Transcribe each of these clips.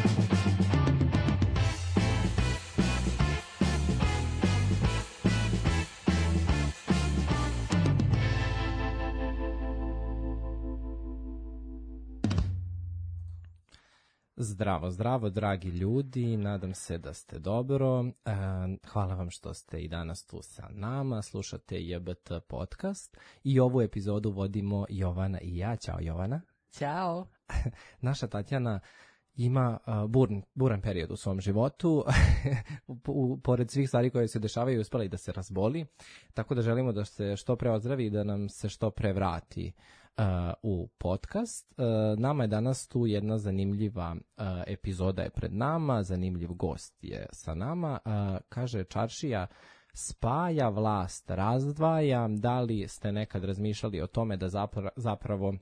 Zdravo, zdravo, dragi ljudi, nadam se da ste dobro. Hvala vam što ste i danas tu sa nama, slušate JBT podcast i ovu epizodu vodimo Jovana i ja. Ćao Jovana. Ćao. Naša Tatjana ima buran period u svom životu, pored svih stvari koje se dešavaju uspela i da se razboli, tako da želimo da se što pre ozdravi i da nam se što pre vrati u podcast. Nama je danas tu jedna zanimljiva epizoda je pred nama, zanimljiv gost je sa nama. Kaže Čaršija, spaja vlast, razdvaja. Da li ste nekad razmišljali o tome da zapravo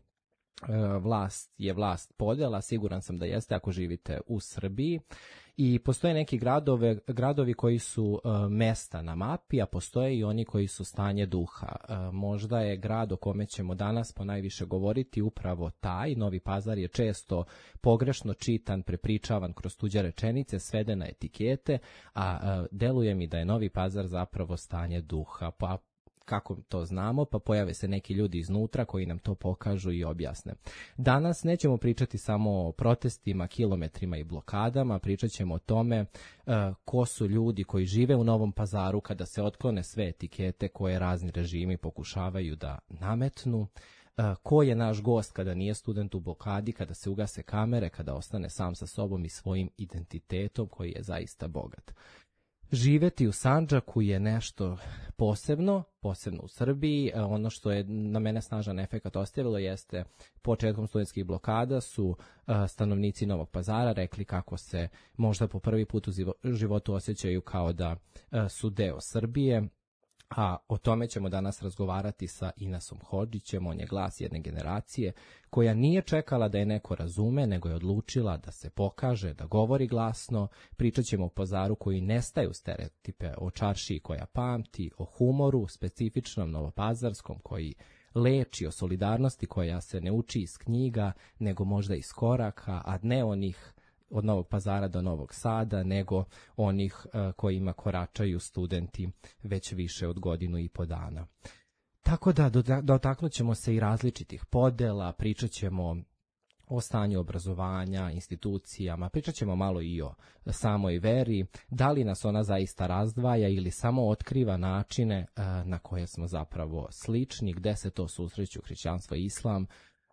vlast je vlast podjela? Siguran sam da jeste ako živite u Srbiji. I postoje neki gradovi koji su mesta na mapi, a postoje i oni koji su stanje duha. Možda je grad o kome ćemo danas ponajviše govoriti upravo taj. Novi Pazar je često pogrešno čitan, prepričavan kroz tuđe rečenice, sveden na etikete, a deluje mi da je Novi Pazar zapravo stanje duha. Pa kako to znamo? Pa pojave se neki ljudi iznutra koji nam to pokažu i objasne. Danas nećemo pričati samo o protestima, kilometrima i blokadama, pričat ćemo o tome ko su ljudi koji žive u Novom Pazaru kada se otklone sve etikete koje razni režimi pokušavaju da nametnu, ko je naš gost kada nije student u blokadi, kada se ugase kamere, kada ostane sam sa sobom i svojim identitetom koji je zaista bogat. Živeti u Sandžaku je nešto posebno u Srbiji. Ono što je na mene snažan efekat ostavilo jeste početkom studentskih blokada su stanovnici Novog Pazara rekli kako se možda po prvi put u životu osjećaju kao da su deo Srbije. A o tome ćemo danas razgovarati sa Inasom Hodžićem. On je glas jedne generacije koja nije čekala da je neko razume, nego je odlučila da se pokaže, da govori glasno. Pričat ćemo o Pazaru koji nestaje u stereotipe, o Čaršiji koja pamti, o humoru specifičnom novopazarskom koji leči, o solidarnosti koja se ne uči iz knjiga, nego možda iz koraka, a ne onih od Novog Pazara do Novog Sada, nego onih kojima koračaju studenti već više od godinu i po dana. Tako da dotaknut ćemo se i različitih podela, pričat ćemo o stanju obrazovanja, institucijama, pričat ćemo malo i o samoj veri, da li nas ona zaista razdvaja ili samo otkriva načine na koje smo zapravo slični, gde se to susreću hrišćanstvo i islam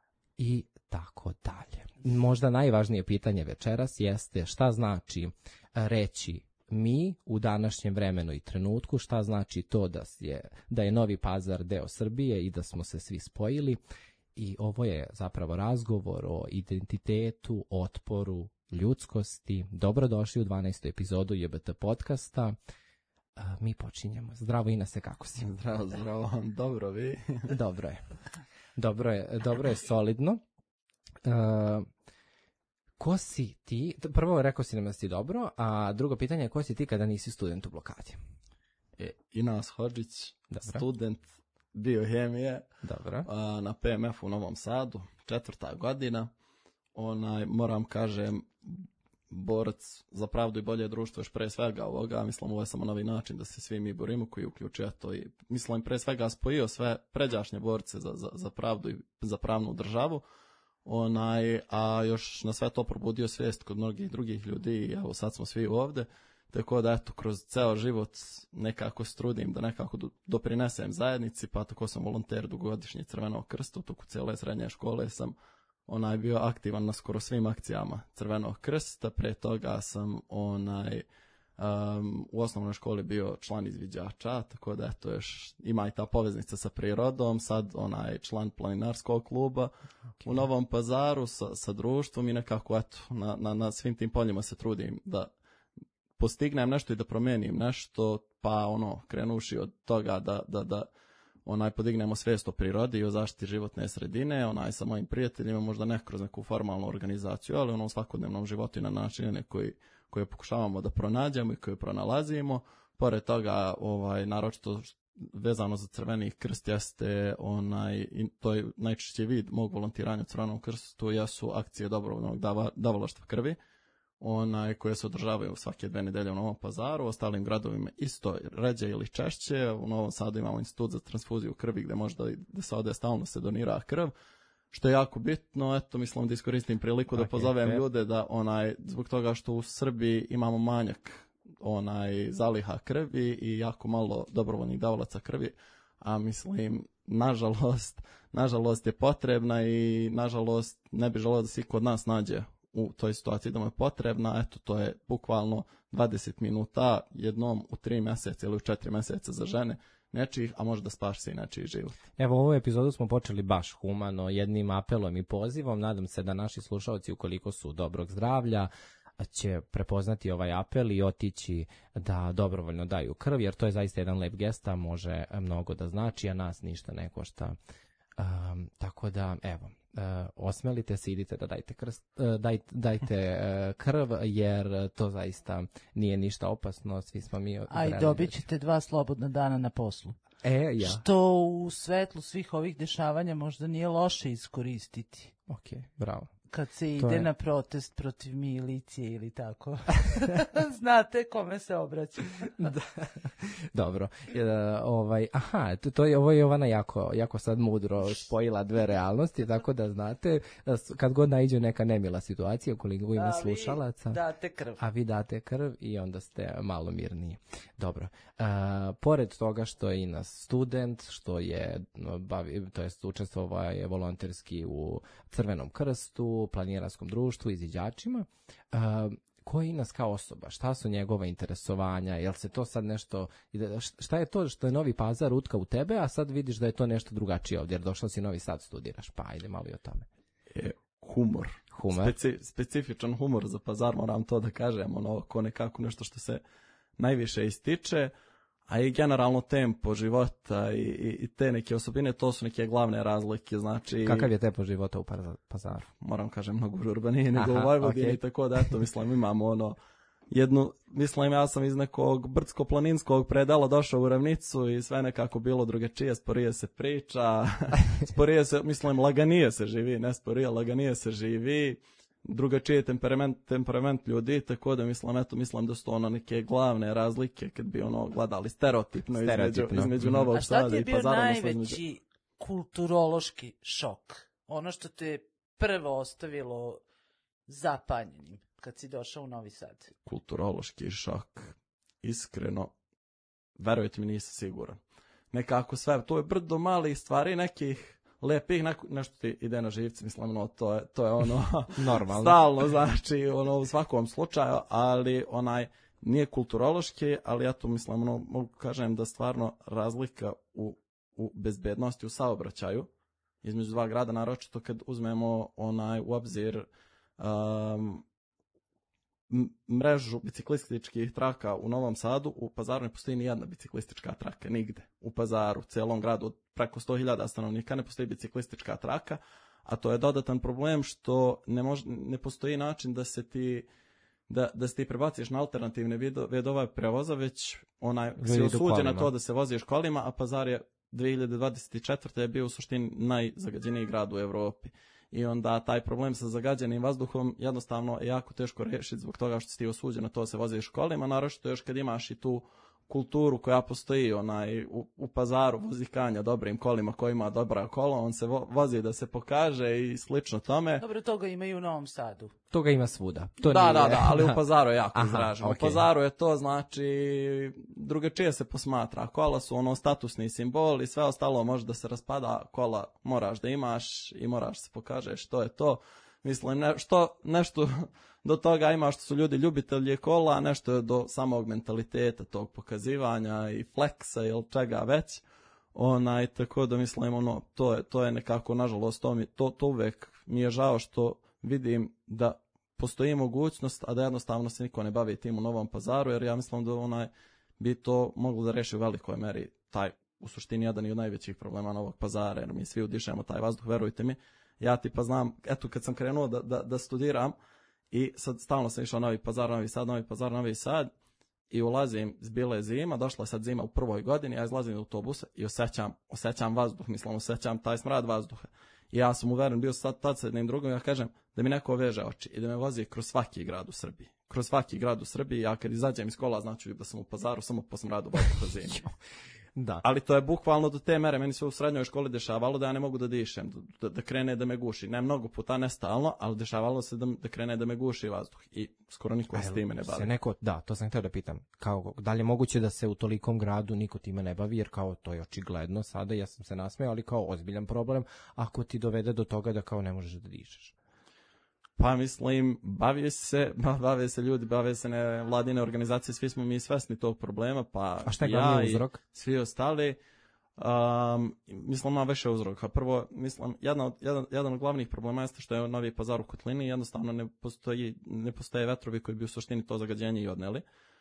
i tako dalje. Možda najvažnije pitanje večeras jeste šta znači reći mi u današnjem vremenu i trenutku, šta znači to da je Novi Pazar deo Srbije i da smo se svi spojili. I ovo je zapravo razgovor o identitetu, otporu, ljudskosti. Dobrodošli u 12. epizodu JBT podcasta. Mi počinjemo. Zdravo Inase, kako si? Zdravo. Dobro vi? Dobro je solidno. Ko si ti? Prvo rekao si nam da si dobro, a drugo pitanje je ko si ti kada nisi student u blokadi? Inas Hodžić, student biohemije na PMF u Novom Sadu, 4. godina. Moram kažem, borac za pravdu i bolje društvo još pre svega ovoga, mislim ovo je samo novi način da se svi mi borimo koji uključuje to i mislim pre svega spojio sve pređašnje borce za pravdu i za pravnu državu, a još na sve to probudio svijest kod mnogih drugih ljudi i evo sad smo svi ovde, tako da eto kroz ceo život nekako se trudim da nekako doprinesem zajednici, pa tako sam volonter dugogodišnji Crvenog krsta, u toku cijele srednje škole sam bio aktivan na skoro svim akcijama Crvenog krsta, pre toga sam u osnovnoj školi bio član izviđača, tako da eto još ima i ta poveznica sa prirodom, sad član planinarskog kluba u Novom Pazaru sa društvom i nekako eto na svim tim poljima se trudim da postignem nešto i da promijenim nešto, pa krenuši od toga da podignemo svijest o prirodi i o zaštiti životne sredine, sa mojim prijateljima, možda ne kroz neku formalnu organizaciju, ali u svakodnevnom životu i na načine koje pokušavamo da pronađemo i koje pronalazimo. Pored toga, naročito vezano za Crveni krst jeste, to je najčešći vid mog volontiranja u Crvenom krstu, jesu akcije dobrovoljnog davalaštva krvi. koje se održavaju svake 2 nedelje u Novom Pazaru, u ostalim gradovima isto ređe ili češće. U Novom Sadu imamo institut za transfuziju krvi gde može da se ode stalno se donira krv, što je jako bitno. Eto, mislim da iskoristim priliku da pozovem ljude da zbog toga što u Srbiji imamo manjak zaliha krvi i jako malo dobrovoljnih davalaca krvi, a mislim nažalost je potrebna i nažalost ne bi želeo da se kod nas nađe u toj situaciji da mu je potrebna. Eto, to je bukvalno 20 minuta jednom u 3 mjeseca ili u 4 mjeseca za žene nečijih, a može da spasi nečiji život. Evo, ovu epizodu smo počeli baš humano, jednim apelom i pozivom. Nadam se da naši slušalci, ukoliko su dobrog zdravlja, će prepoznati ovaj apel i otići da dobrovoljno daju krv, jer to je zaista jedan lep gest, a može mnogo da znači, a nas ništa ne košta. Tako da, evo, osmelite se, idite da dajte krv, jer to zaista nije ništa opasno, svi smo mi... A i dobit ćete 2 slobodna dana na poslu. Ja. Što u svetlu svih ovih dešavanja možda nije loše iskoristiti. Ok, bravo. Kad se ide na protest protiv milicije ili tako. Znate kome se obraća. Da. Dobro. Ovo je Jovana jako sad mudro spojila 2 realnosti, tako da znate, kad god naiđe neka nemila situacija, koliko ima slušalaca, a vi date krv i onda ste malo mirniji. Dobro. Pored toga što je i nas student, što je učestvovao je volonterski u Crvenom krstu, planinarskom društvu, izviđačima, ko je Inas kao osoba, šta su njegova interesovanja, jel se to sad nešto, šta je to što je Novi Pazar utka u tebe, a sad vidiš da je to nešto drugačije ovdje, jer došao si Novi Sad studiraš, pa ajde malo i o tome. Humor. Specifičan humor za Pazar, moram to da kažem, ko nekako nešto što se najviše ističe, a i generalno tempo života i te neke osobine, to su neke glavne razlike. Znači, kakav je tempo života u Pazaru? Moram kažem mnogo urbanije nego u Vojvodini, okay. Tako da eto, mislim, imamo ja sam iz nekog brdsko-planinskog predela došao u ravnicu i sve nekako bilo drugačije, sporije se priča, laganije se živi, ne sporije, laganije se živi, drugačiji je temperament ljudi, tako da mislim da su to neke glavne razlike kad bi gledali stereotipno. Između Novog Sada i Pazara. A šta ti je bio najveći kulturološki šok? Ono što te prvo ostavilo zapanjenim kad si došao u Novi Sad? Kulturološki šok, iskreno, verujte mi, nisam siguran. Nekako sve, to je brdo malih stvari, nekih lepih, nešto ti ide na živce, mislim, to je normalno. Stalno, znači, u svakom slučaju, ali nije kulturološki, ali ja to mislim, mogu kažem da stvarno razlika u bezbednosti, u saobraćaju, između 2 grada, naročito kad uzmemo u obzir mrežu biciklističkih traka u Novom Sadu, u Pazaru ne postoji ni jedna biciklistička traka, nigde. U Pazaru, celom gradu, preko 100.000 stanovnika ne postoji biciklistička traka, a to je dodatan problem što ne postoji način da se ti prebaciš na alternativne vidove prevoza, već si osuđen na to da se voziš kolima, a Pazar je 2024. je bio u suštini najzagađeniji grad u Evropi. I onda taj problem sa zagađenim vazduhom jednostavno je jako teško rešiti zbog toga što si ti osuđen na to da se voziš kolima, naročito još kad imaš i tu kulturu koja postoji u Pazaru vozikanja dobrim kolima, ko ima dobra kola, on se vozi da se pokaže i slično tome. Dobro, toga ima i u Novom Sadu. Toga ima svuda. Da, ali u Pazaru je jako izraženo. Okay. U Pazaru je to, znači, drugačije se posmatra. Kola su statusni simbol i sve ostalo može da se raspada. Kola moraš da imaš i moraš se pokažeš što je to. Mislim, nešto do toga ima što su ljudi ljubitelji kola, nešto je do samog mentaliteta tog pokazivanja i fleksa ili čega već. Tako da mislim, to je nekako, nažalost, to uvek mi je žao što vidim da postoji mogućnost, a da jednostavno se niko ne bavi tim u Novom Pazaru, jer ja mislim da bi to moglo da reši u velikoj meri taj, u suštini, jedan i od najvećih problema Novog Pazara, jer mi svi udišemo taj vazduh, verujte mi. Ja tipa znam, eto kad sam krenuo da studiram i sad stalno sam išao Novi Pazar i ulazim, bila je zima, došla je sad zima u prvoj godini, ja izlazim iz autobusa i osjećam vazduh, osjećam taj smrad vazduha. I ja sam uveren, bio sad tad sa jednim drugom, ja kažem, da mi neko veže oči i da me vozi kroz svaki grad u Srbiji. Kroz svaki grad u Srbiji, ja kad izađem iz kola, znači da sam u Pazaru, samo po sam radu u Zimi. Da. Ali to je bukvalno do te mere, meni se u srednjoj školi dešavalo da ja ne mogu da dišem, da krene da me guši. Ne mnogo puta, ne stalno, ali dešavalo se da krene da me guši vazduh. I skoro niko s time ne bavi. Da, to sam htio da pitam. Kao, da li je moguće da se u tolikom gradu niko time ne bavi, jer kao to je očigledno sada, ja sam se nasmejao, ali kao ozbiljan problem ako ti dovede do toga da kao ne možeš da dišeš. Pa mislim, bave se ljudi, bave se nevladine organizacije, svi smo mi svesni tog problema, pa a šta je glavni uzrok? Svi ostali, mislim, ima više uzroka. Prvo, mislim, jedan od glavnih problema jeste što je Novi Pazar u kotlini, jednostavno ne postoje vetrovi koji bi u suštini to zagađenje i odneli.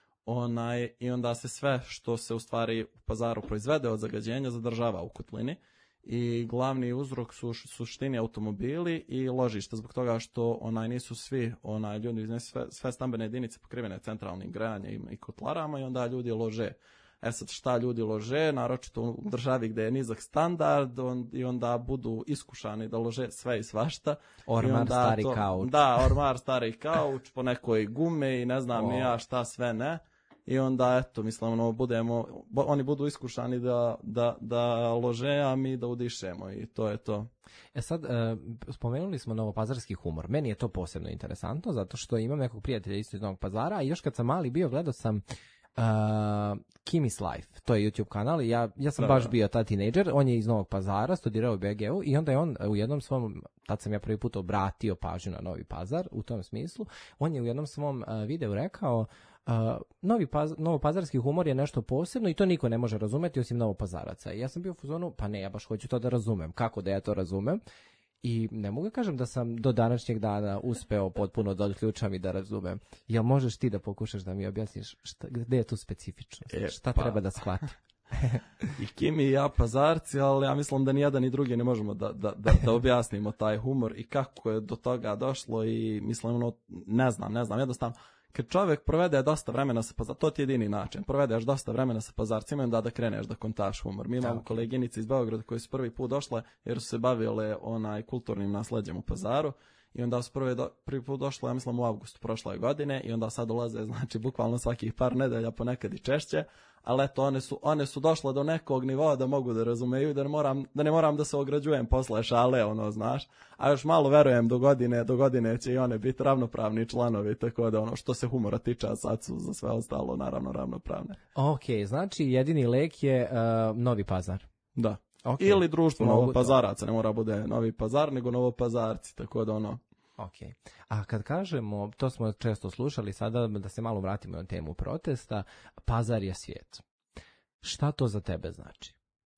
I onda se sve što se u stvari u Pazaru proizvede od zagađenja zadržava u kotlini. I glavni uzrok su suštini automobili i ložišta, zbog toga što nisu svi ljudi, sve stambene jedinice pokrivene centralnim grejanjem i kotlarama i onda ljudi lože. Sad šta ljudi lože, naročito u državi gde je nizak standard i onda budu iskušani da lože sve i svašta. Ormar, stari kauč. Da, ormar, stari kauč, po nekoj gume i ne znam ni ja šta sve ne. I onda, eto, mislim, oni budu iskušani da lože, a mi da udišemo i to je to. Sad, spomenuli smo novopazarski humor. Meni je to posebno interesantno, zato što imam nekog prijatelja isto iz Novog Pazara, a još kad sam mali bio, gledao sam Kimi's Life, to je YouTube kanal i ja sam baš bio ta tinejdžer, on je iz Novog Pazara, studirao u BG-u i onda je on u jednom svom, tad sam ja prvi put obratio pažnju na Novi Pazar, u tom smislu, on je u jednom svom videu rekao novopazarski humor je nešto posebno i to niko ne može razumeti osim novopazaraca. I ja sam bio u fazonu, pa ne, ja baš hoću to da razumem. Kako da ja to razumem? I ne mogu kažem da sam do današnjeg dana uspeo potpuno da odključam i da razumem. Jel možeš ti da pokušaš da mi objasniš gde je tu specifičnost? Šta treba da shvatim? I Kimi i ja pazarci, ali ja mislim da ni jedan ni drugi ne možemo da objasnimo taj humor i kako je do toga došlo i mislim, ne znam, jednostavno. Kad čovjek provede dosta vremena sa pazarcima, to ti je jedini način, provedeš dosta vremena sa pazarcima i onda da kreneš da kontaš humor. Mi imamo koleginice iz Beograda koje su prvi put došle jer su se bavile kulturnim nasleđem u Pazaru i onda su prvi put došle, ja mislim, u avgustu prošle godine i onda sad dolaze, znači, bukvalno svakih par nedelja, ponekad i češće, ali eto, one su došle do nekog nivoa da mogu da razumeju, da ne moram da se ograđujem posle šale, znaš, a još malo verujem do godine će i one biti ravnopravni članovi, tako da što se humora tiče, a sad su za sve ostalo naravno ravnopravne. Ok, znači jedini lek je Novi Pazar. Da. Okay. Ili društvo Novopazaraca, ne mora bude Novi Pazar, nego Novopazarci, tako da Ok. A kad kažemo, to smo često slušali, sada da se malo vratimo na temu protesta, Pazar je svijet. Šta to za tebe znači?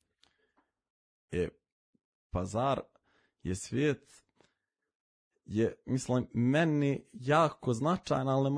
Pazar je svijet, je, mislim, meni jako značajan, ali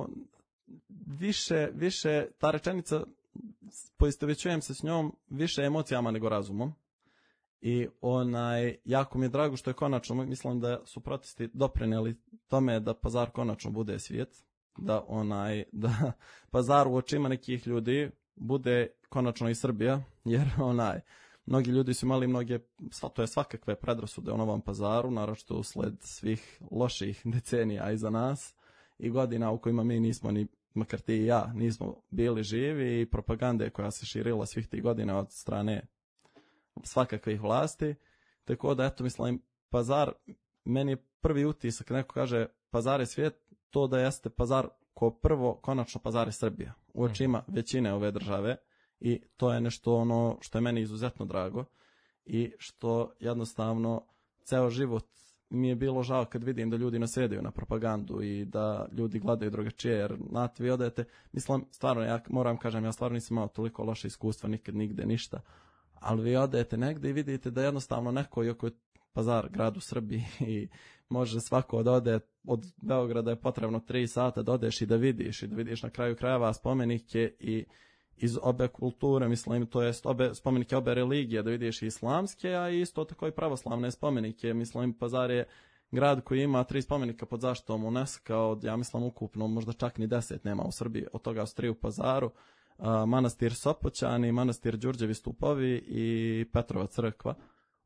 više ta rečenica, poistovjećujem se s njom više emocijama nego razumom. I jako mi je drago što je konačno, mislim da su protesti doprinijeli tome da Pazar konačno bude svijet, da Pazar u očima nekih ljudi bude konačno i Srbija, jer mnogi ljudi su imali to je svakakve predrasude o Novom Pazaru, naročito usled svih loših decenija iza nas i godina u kojima mi nismo ni, makar ti i ja, nismo bili živi i propagande koja se širila svih tih godina od strane svakakvih vlasti, tako da eto, mislim, Pazar, meni je prvi utisak kad neko kaže Pazar je svijet, to da jeste Pazar ko prvo, konačno Pazar je Srbija u očima većine ove države i to je nešto što je meni izuzetno drago i što jednostavno ceo život mi je bilo žao kad vidim da ljudi nasedaju na propagandu i da ljudi gledaju drugačije, jer vi odete, mislim, stvarno, ja moram kažem, ja stvarno nisam imao toliko loše iskustva, nikad, nigde, ništa, ali vi odete negdje i vidite da jednostavno neko, iako je Pazar grad u Srbiji i može svako da ode, od Beograda je potrebno 3 sata da odeš i da vidiš na kraju krajeva spomenike i iz obe kulture, mislim, to jest spomenike obe religije, da vidiš i islamske, a isto tako i pravoslavne spomenike. Mislim, Pazar je grad koji ima 3 spomenika pod zaštitom UNESCO, od, ja mislim, ukupno možda čak ni 10 nema u Srbiji, od toga su 3 u Pazaru, manastir Sopoćani, manastir Đurđevi stupovi i Petrova crkva.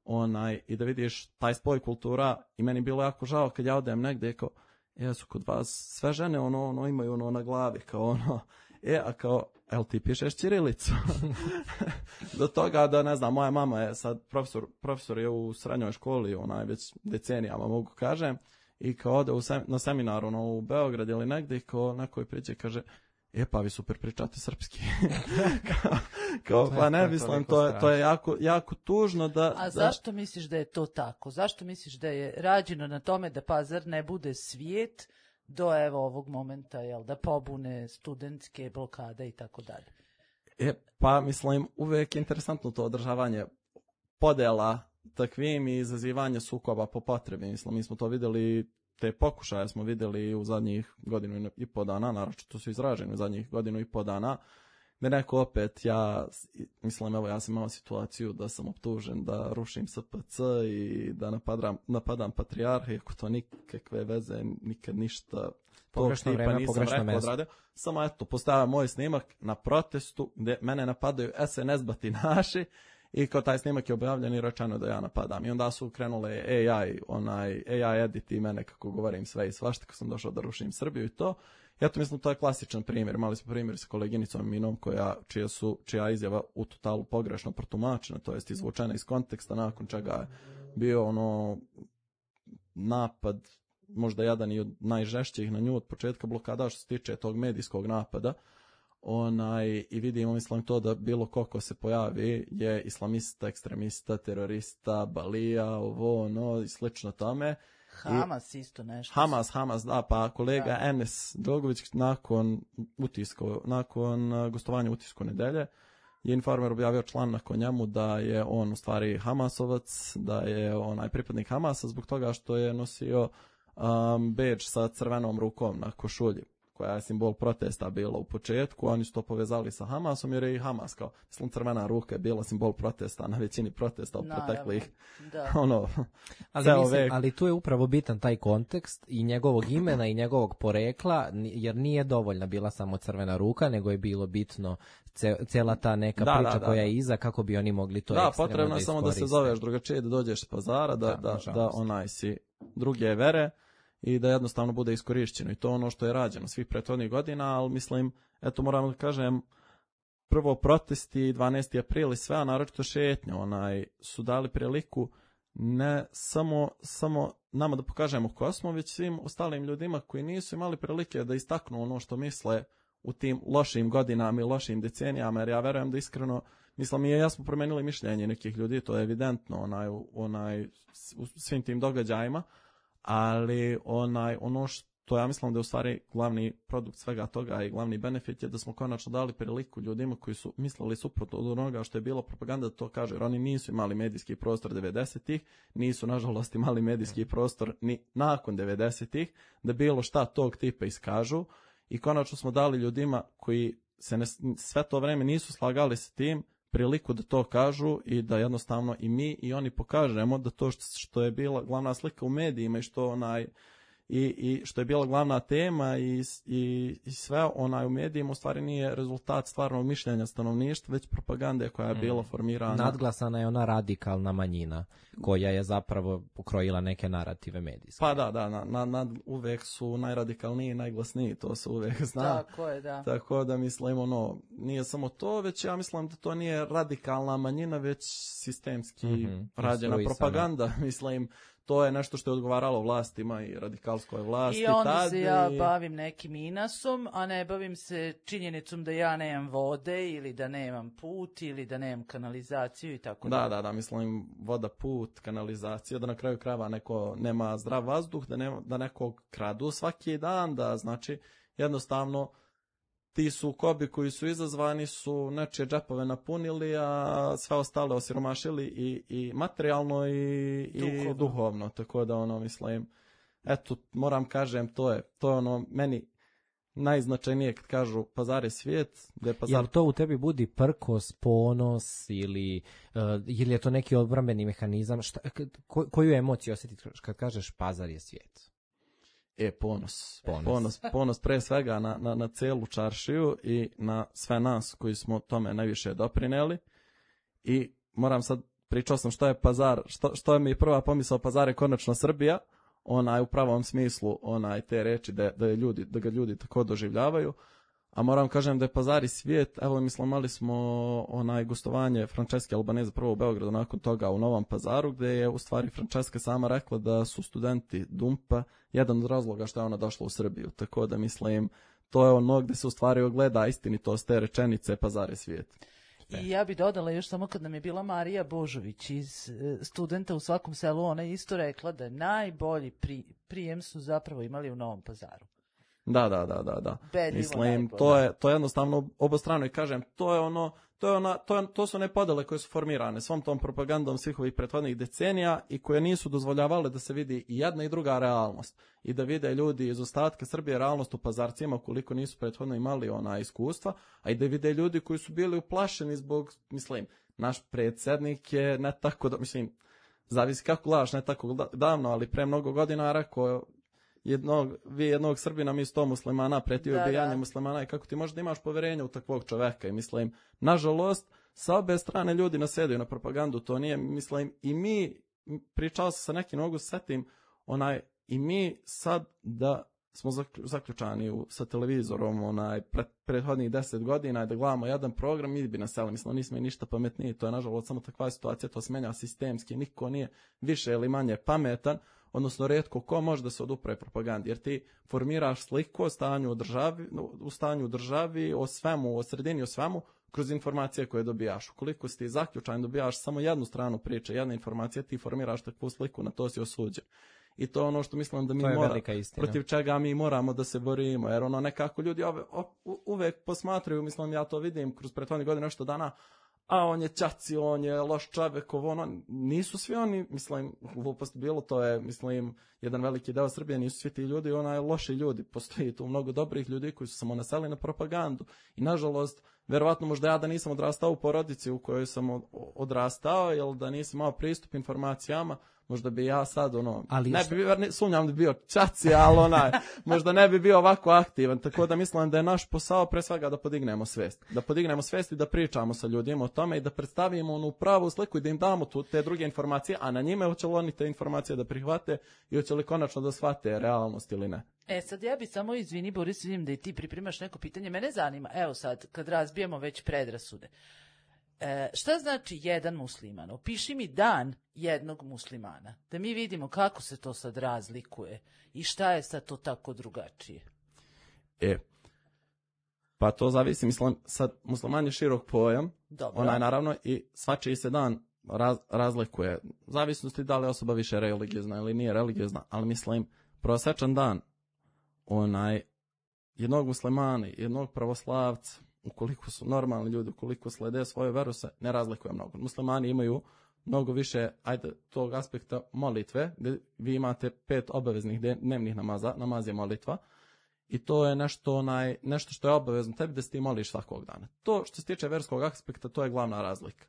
I da vidiš taj spoj kultura i meni bilo jako žao kad ja odem negdje kao, su kod vas sve žene imaju na glavi kao a kao, jel ti pišeš ćirilicu? Do toga da, ne znam, moja mama je sad profesor je u srednjoj školi, već decenijama mogu kažem, i kao ode na seminar u Beograd ili negdje, kao neko priđe kaže, pa vi super pričate srpski. kao pa ne mislim, to je jako tužno da... A zašto misliš da je to tako? Zašto misliš da je rađeno na tome da Pazar ne bude svijet do evo ovog momenta, da pobune studentske blokade i tako dalje? Pa mislim, uvijek je interesantno to održavanje podela takvim i izazivanje sukoba po potrebi. Mislim, mi smo to vidjeli, te pokušaje smo vidjeli u zadnjih godinu i po dana, naročito su izraženi u zadnjih godinu i po dana, da neko opet, ja sam imao situaciju da sam optužen da rušim SPC i da napadam patrijarha, iako to nikakve veze, nikad ništa pogrešno vreme, nisam rekao odradio. Samo postavljam moj snimak na protestu gdje mene napadaju SNS batinaši i kao taj snimak je objavljen i rečeno da ja napadam. I onda su krenule AI edit i mene kako govorim sve i svašta kako sam došao da rušim Srbiju i to. Ja to mislim, to je klasičan primjer. Imali smo primjer sa koleginicom Minom čija izjava u totalu pogrešno protumačena, to jest izvučena iz konteksta, nakon čega je bio napad, možda jedan i od najžešćih na nju od početka blokada što se tiče tog medijskog napada. I vidimo, mislim, to da bilo ko se pojavi je islamista, ekstremista, terorista, balija, i slično tome. Hamas isto nešto. Hamas, da, pa kolega Enes Đogović nakon gostovanja Utisku nedelje je Informer objavio članak o njemu da je on u stvari Hamasovac, da je pripadnik Hamasa zbog toga što je nosio bedž sa crvenom rukom na košulji, koja je simbol protesta bila u početku, oni su to povezali sa Hamasom jer je i Hamas kao, mislim, crvena ruka je bila simbol protesta na većini protesta u proteklih ali tu je upravo bitan taj kontekst i njegovog imena i njegovog porekla, jer nije dovoljna bila samo crvena ruka, nego je bilo bitno cijela ta neka priča koja je iza, kako bi oni mogli to ekstremno da iskoriste. Potrebno je samo da se zoveš drugačije, da dođeš s Pazara, da si druge vere i da jednostavno bude iskorišćeno. I to ono što je rađeno svih prethodnih godina, ali mislim, moram da kažem, prvo protesti, 12. april i sve, a naročito šetnje, su dali priliku ne samo nama da pokažemo ko smo, već svim ostalim ljudima koji nisu imali prilike da istaknu ono što misle u tim lošim godinama i lošim decenijama, jer ja verujem da iskreno, mislim, ja smo promenili mišljenje nekih ljudi, to je evidentno u svim tim događajima, ali ono što ja mislim da je u stvari glavni produkt svega toga i glavni benefit je da smo konačno dali priliku ljudima koji su mislili suprotno od onoga što je bilo propaganda da to kaže, jer oni nisu imali medijski prostor 90-ih, nisu nažalost imali medijski prostor ni nakon 90-ih, da bilo šta tog tipa iskažu i konačno smo dali ljudima koji se sve to vreme nisu slagali sa tim priliku da to kažu i da jednostavno i mi i oni pokažemo da to što je bila glavna slika u medijima i što i što je bila glavna tema i sve u medijima u stvari nije rezultat stvarnog mišljenja stanovništva, već propagande koja je bila formirana. Nadglasana je ona radikalna manjina koja je zapravo pokrojila neke narative medijske. Pa da, uvek su najradikalniji i najglasniji, to se uvek zna. Tako je, da. Tako da mislim, nije samo to, već ja mislim da to nije radikalna manjina, već sistemski rađena propaganda, mislim. To je nešto što je odgovaralo vlastima i radikalskoj vlasti. I onda se ja bavim nekim inasom, a ne bavim se činjenicom da ja nemam vode ili da nemam put ili da nemam kanalizaciju i tako dalje. Da, mislim, voda, put, kanalizacija, da na kraju krajeva neko nema zdrav vazduh, da nekog kradu svaki dan, da znači jednostavno ti sukobi koji su izazvani su nečije džepove napunili, a sve ostale osiromašili i materijalno i duhovno. Tako da mislim, moram kažem, to je meni najznačajnije kad kažu Pazar je svijet. Jel to u tebi budi prkos, ponos ili je to neki odbrambeni mehanizam? Koju emociju osjetiti kad kažeš Pazar je svijet? Ponos pre svega na celu čaršiju i na sve nas koji smo tome najviše doprineli i moram sad pričao sam što je pazar, što je mi prva pomisao pazar je konačno Srbija, u pravom smislu te reči da ga ljudi tako doživljavaju. A moram kažem da je pazar i svijet, evo mislim imali smo gostovanje Franceske Albaneze prvo u Beogradu, nakon toga u Novom Pazaru, gdje je u stvari Franceska sama rekla da su studenti Dumpa jedan od razloga što je ona došla u Srbiju. Tako da mislim, to je ono gdje se u stvari ogleda istinitost te rečenice pazar i svijet. I ja bi dodala još samo kad nam je bila Marija Božović iz Studenta u svakom selu, ona je isto rekla da najbolji prijem su zapravo imali u Novom Pazaru. Da. Mislim, to je jednostavno obostrano i kažem, to su one podele koje su formirane svom tom propagandom svih ovih prethodnih decenija i koje nisu dozvoljavale da se vidi i jedna i druga realnost i da vide ljudi iz ostatka Srbije realnost u Pazarcima koliko nisu prethodno imali iskustva, a i da vide ljudi koji su bili uplašeni zbog, mislim, naš predsjednik je ne tako, zavisi kako gledaš, ne tako davno, ali pre mnogo godina rekao jednog Srbina mi 100 muslimana pretio ubijanje muslimana i kako ti možeš da imaš poverenja u takvog čoveka i mislim, nažalost, sa obe strane ljudi nasedaju na propagandu, to nije, mislim, i mi, pričao sam sa nekim, mogu se setim, i mi sad da smo zaključani sa televizorom, prethodnih 10 godina da gledamo jedan program, mi bi naseli, mislim, nismo i ništa pametniji, to je nažalost samo takva situacija, to se menja sistemski, niko nije više ili manje pametan, odnosno rijetko ko može da se odupre propagandi, jer ti formiraš sliku o stanju u državi, o svemu, o sredini, o svemu, kroz informacije koje dobijaš. Ukoliko si ti zaključan, dobijaš samo jednu stranu priče, jedna informacija, ti formiraš takvu sliku, na to si osuđen. I to je ono što mislim da mi protiv čega mi moramo da se borimo, jer nekako ljudi uvek posmatraju, mislim, ja to vidim kroz prethodnih godina nešto dana, a on je ćaci, on je loš čovjek, nisu svi oni, mislim, glupost bilo, to je, mislim, jedan veliki deo Srbije, nisu svi ti ljudi, loši ljudi, postoji tu mnogo dobrih ljudi koji su samo naseli na propagandu i nažalost, verovatno možda ja da nisam odrastao u porodici u kojoj sam odrastao, ili da nisam imao pristup informacijama, možda bi ja sad, sumnjam da bi bio ćaci, ali možda ne bi bio ovako aktivan, tako da mislim da je naš posao pre svega da podignemo svest. Da podignemo svest i da pričamo sa ljudima o tome i da predstavimo onu pravu sliku i da im damo te druge informacije, a na njime hoće li oni te informacije da prihvate i hoće li konačno da shvate realnost ili ne. Sad ja bi samo, izvini Boris, vidim da i ti pripremaš neko pitanje, mene zanima, evo sad, kad razbijemo već predrasude. Šta znači jedan musliman? Opiši mi dan jednog muslimana, da mi vidimo kako se to sad razlikuje i šta je sad to tako drugačije. Pa to zavisi, mislim, sad musliman je širok pojam, naravno i svačiji se dan razlikuje, zavisnosti da li je osoba više religiozna ili nije religiozna, ali mislim, prosječan dan jednog muslimana, jednog pravoslavca, ukoliko su normalni ljudi, ukoliko slede svoju veru, se ne razlikuje mnogo. Muslimani imaju mnogo više, tog aspekta molitve, gdje vi imate 5 obaveznih dnevnih namaza, namaz je molitva, i to je nešto što je obavezno tebi da se ti moliš svakog dana. To što se tiče verskog aspekta, to je glavna razlika.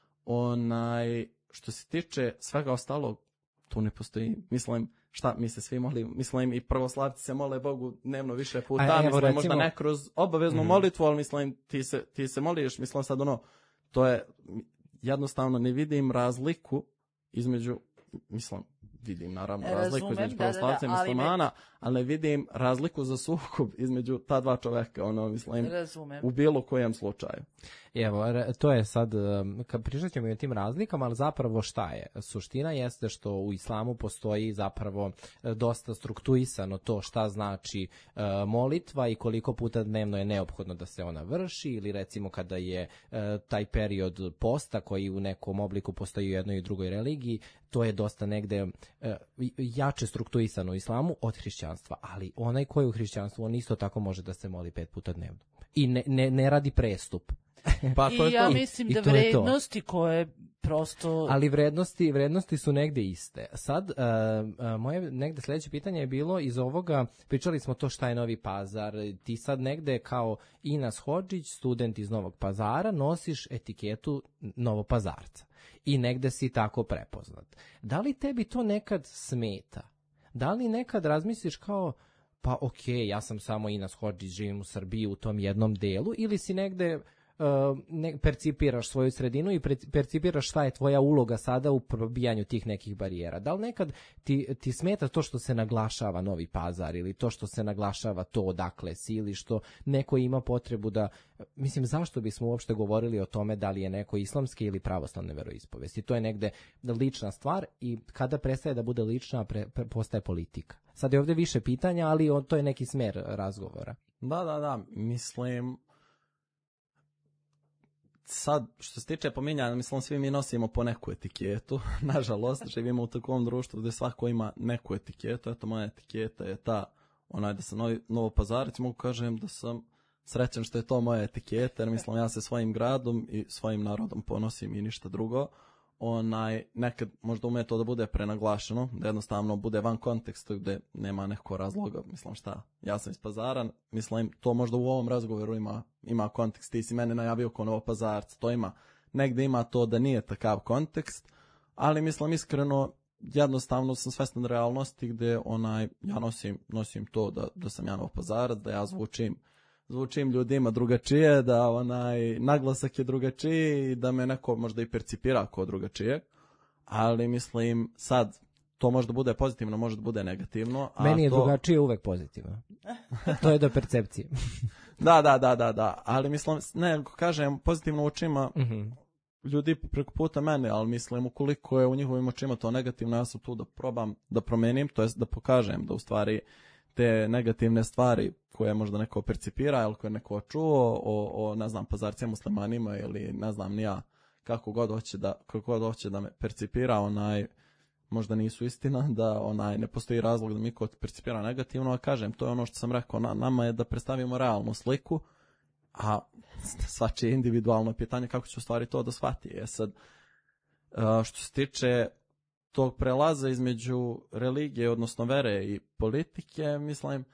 Što se tiče svega ostalog, tu ne postoji, mislim, šta mi se svi molimo, mislim i pravoslavci se mole Bogu dnevno više puta, mislim možda ne kroz obaveznu molitvu, ali mislim ti se moliš, mislim sad to je jednostavno ne vidim razliku između, mislim vidim naravno razliku između pravoslavca i muslimana, ali ne vidim razliku za sukob između ta dva čoveka, mislim, u bilo kojem slučaju. Evo, to je sad, kad pričat ćemo i o tim razlikama, ali zapravo šta je? Suština jeste što u islamu postoji zapravo dosta strukturisano to šta znači molitva i koliko puta dnevno je neophodno da se ona vrši, ili recimo kada je taj period posta koji u nekom obliku postoji u jednoj i drugoj religiji, to je dosta negde jače strukturisano u islamu od hrišćanstva, ali onaj koji je u hrišćanstvu, on isto tako može da se moli 5 puta dnevno. I ne radi prestup. Pa, i ja mislim da vrednosti koje prosto... Ali vrednosti su negde iste. Sad, moje negde sljedeće pitanje je bilo iz ovoga, pričali smo to šta je Novi Pazar, ti sad negde kao Inas Hodžić, student iz Novog Pazara, nosiš etiketu Novopazarca i negde si tako prepoznat. Da li tebi to nekad smeta? Da li nekad razmisliš kao, pa okej, ja sam samo Inas Hodžić, živim u Srbiji u tom jednom delu, ili si negde percipiraš svoju sredinu i percipiraš šta je tvoja uloga sada u probijanju tih nekih barijera. Da li nekad ti smeta to što se naglašava Novi Pazar ili to što se naglašava to odakle si ili što neko ima potrebu da, mislim, zašto bismo uopšte govorili o tome da li je neko islamske ili pravoslavne veroispovesti? To je negde lična stvar i kada prestaje da bude lična, postaje politika. Sad je ovdje više pitanja, ali to je neki smer razgovora. Da, mislim... Sad, što se tiče pominjanja, mislim, svi mi nosimo po neku etiketu. Nažalost, živimo u takvom društvu gdje svako ima neku etiketu. Eto, moja etiketa je ta, da sam Novopazarac, mogu kažem da sam srećan što je to moja etiketa, jer mislim, ja se svojim gradom i svojim narodom ponosim i ništa drugo. Nekad možda ume to da bude prenaglašeno, da jednostavno bude van konteksta gdje nema nekog razloga, mislim šta, ja sam iz Pazara, mislim to možda u ovom razgovoru ima kontekst, ti si mene najavio kao Novopazarca, to ima, negdje ima to da nije takav kontekst, ali mislim iskreno, jednostavno sam svestan realnosti gdje ja nosim to da sam ja Novopazarac, da ja zvučim ljudima drugačije, da naglasak je drugačiji i da me neko možda i percipira kao drugačije, ali mislim sad to možda bude pozitivno, možda bude negativno. Meni je drugačije uvek pozitivno. To je do percepcije. Da, ali mislim, ne, kažem pozitivno u očima ljudi preko puta mene, ali mislim ukoliko je u njihovim očima to negativno, ja sam tu da probam da promenim, to jest da pokažem da u stvari te negativne stvari koje možda neko percipira ili koje neko čuo o ne znam, Pazarcima muslimanima ili ne znam nija kako god hoće da me percipira, možda nisu istina, da ne postoji razlog da mi ko percipira negativno, a kažem, to je ono što sam rekao, nama je da predstavimo realnu sliku, a svačije individualno pitanje kako će u stvari to da shvati. Sad, što se tiče tog prelaza između religije, odnosno vere i politike, mislim,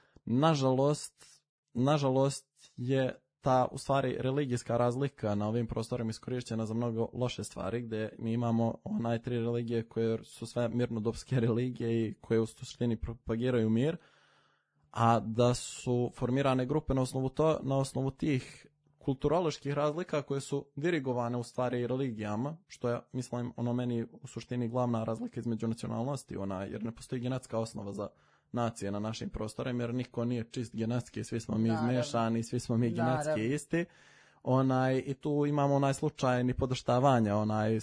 nažalost je ta u stvari religijska razlika na ovim prostorima iskorišćena za mnogo loše stvari, gdje mi imamo tri religije koje su sve mirnodopske religije i koje u suštini propagiraju mir, a da su formirane grupe na osnovu tih kulturoloških razlika koje su dirigovane u stvari religijama, što je, mislim, meni u suštini glavna razlika između nacionalnosti, jer ne postoji genetska osnova za nacije na našim prostorima, jer niko nije čist genetski, svi smo mi izmiješani, svi smo mi genetski isti. I tu imamo slučaj nipodoštavanja,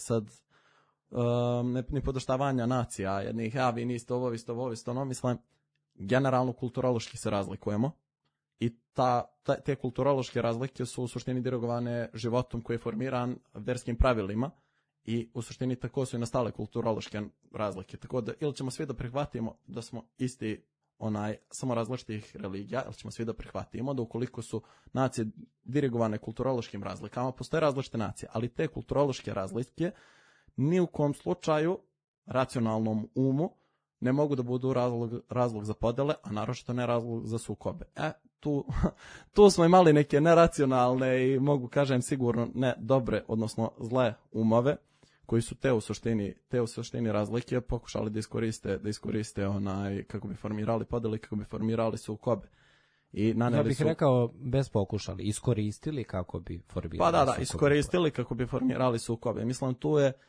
nipodoštavanja nacija jednih, vi niste ovo, vi ste ovo, mislim, generalno kulturološki se razlikujemo. I te kulturološke razlike su u suštini dirigovane životom koji je formiran verskim pravilima i u suštini tako su i nastale kulturološke razlike. Tako da ili ćemo svi da prihvatimo da smo isti samo različitih religija, ili ćemo svi da prihvatimo da ukoliko su nacije dirigovane kulturološkim razlikama, postoje različite nacije, ali te kulturološke razlike ni u kom slučaju racionalnom umu ne mogu da budu razlog za podele, a naročito ne razlog za sukobe. Tu smo imali neke neracionalne i mogu kažem sigurno ne dobre, odnosno zle umove, koji su te u suštini razlike pokušali da iskoriste kako bi formirali podele, kako bi formirali sukobe. Ja bih rekao bez pokušali, iskoristili kako bi formirali sukobe. Pa da, iskoristili kako bi formirali sukobe. Mislim, tu je,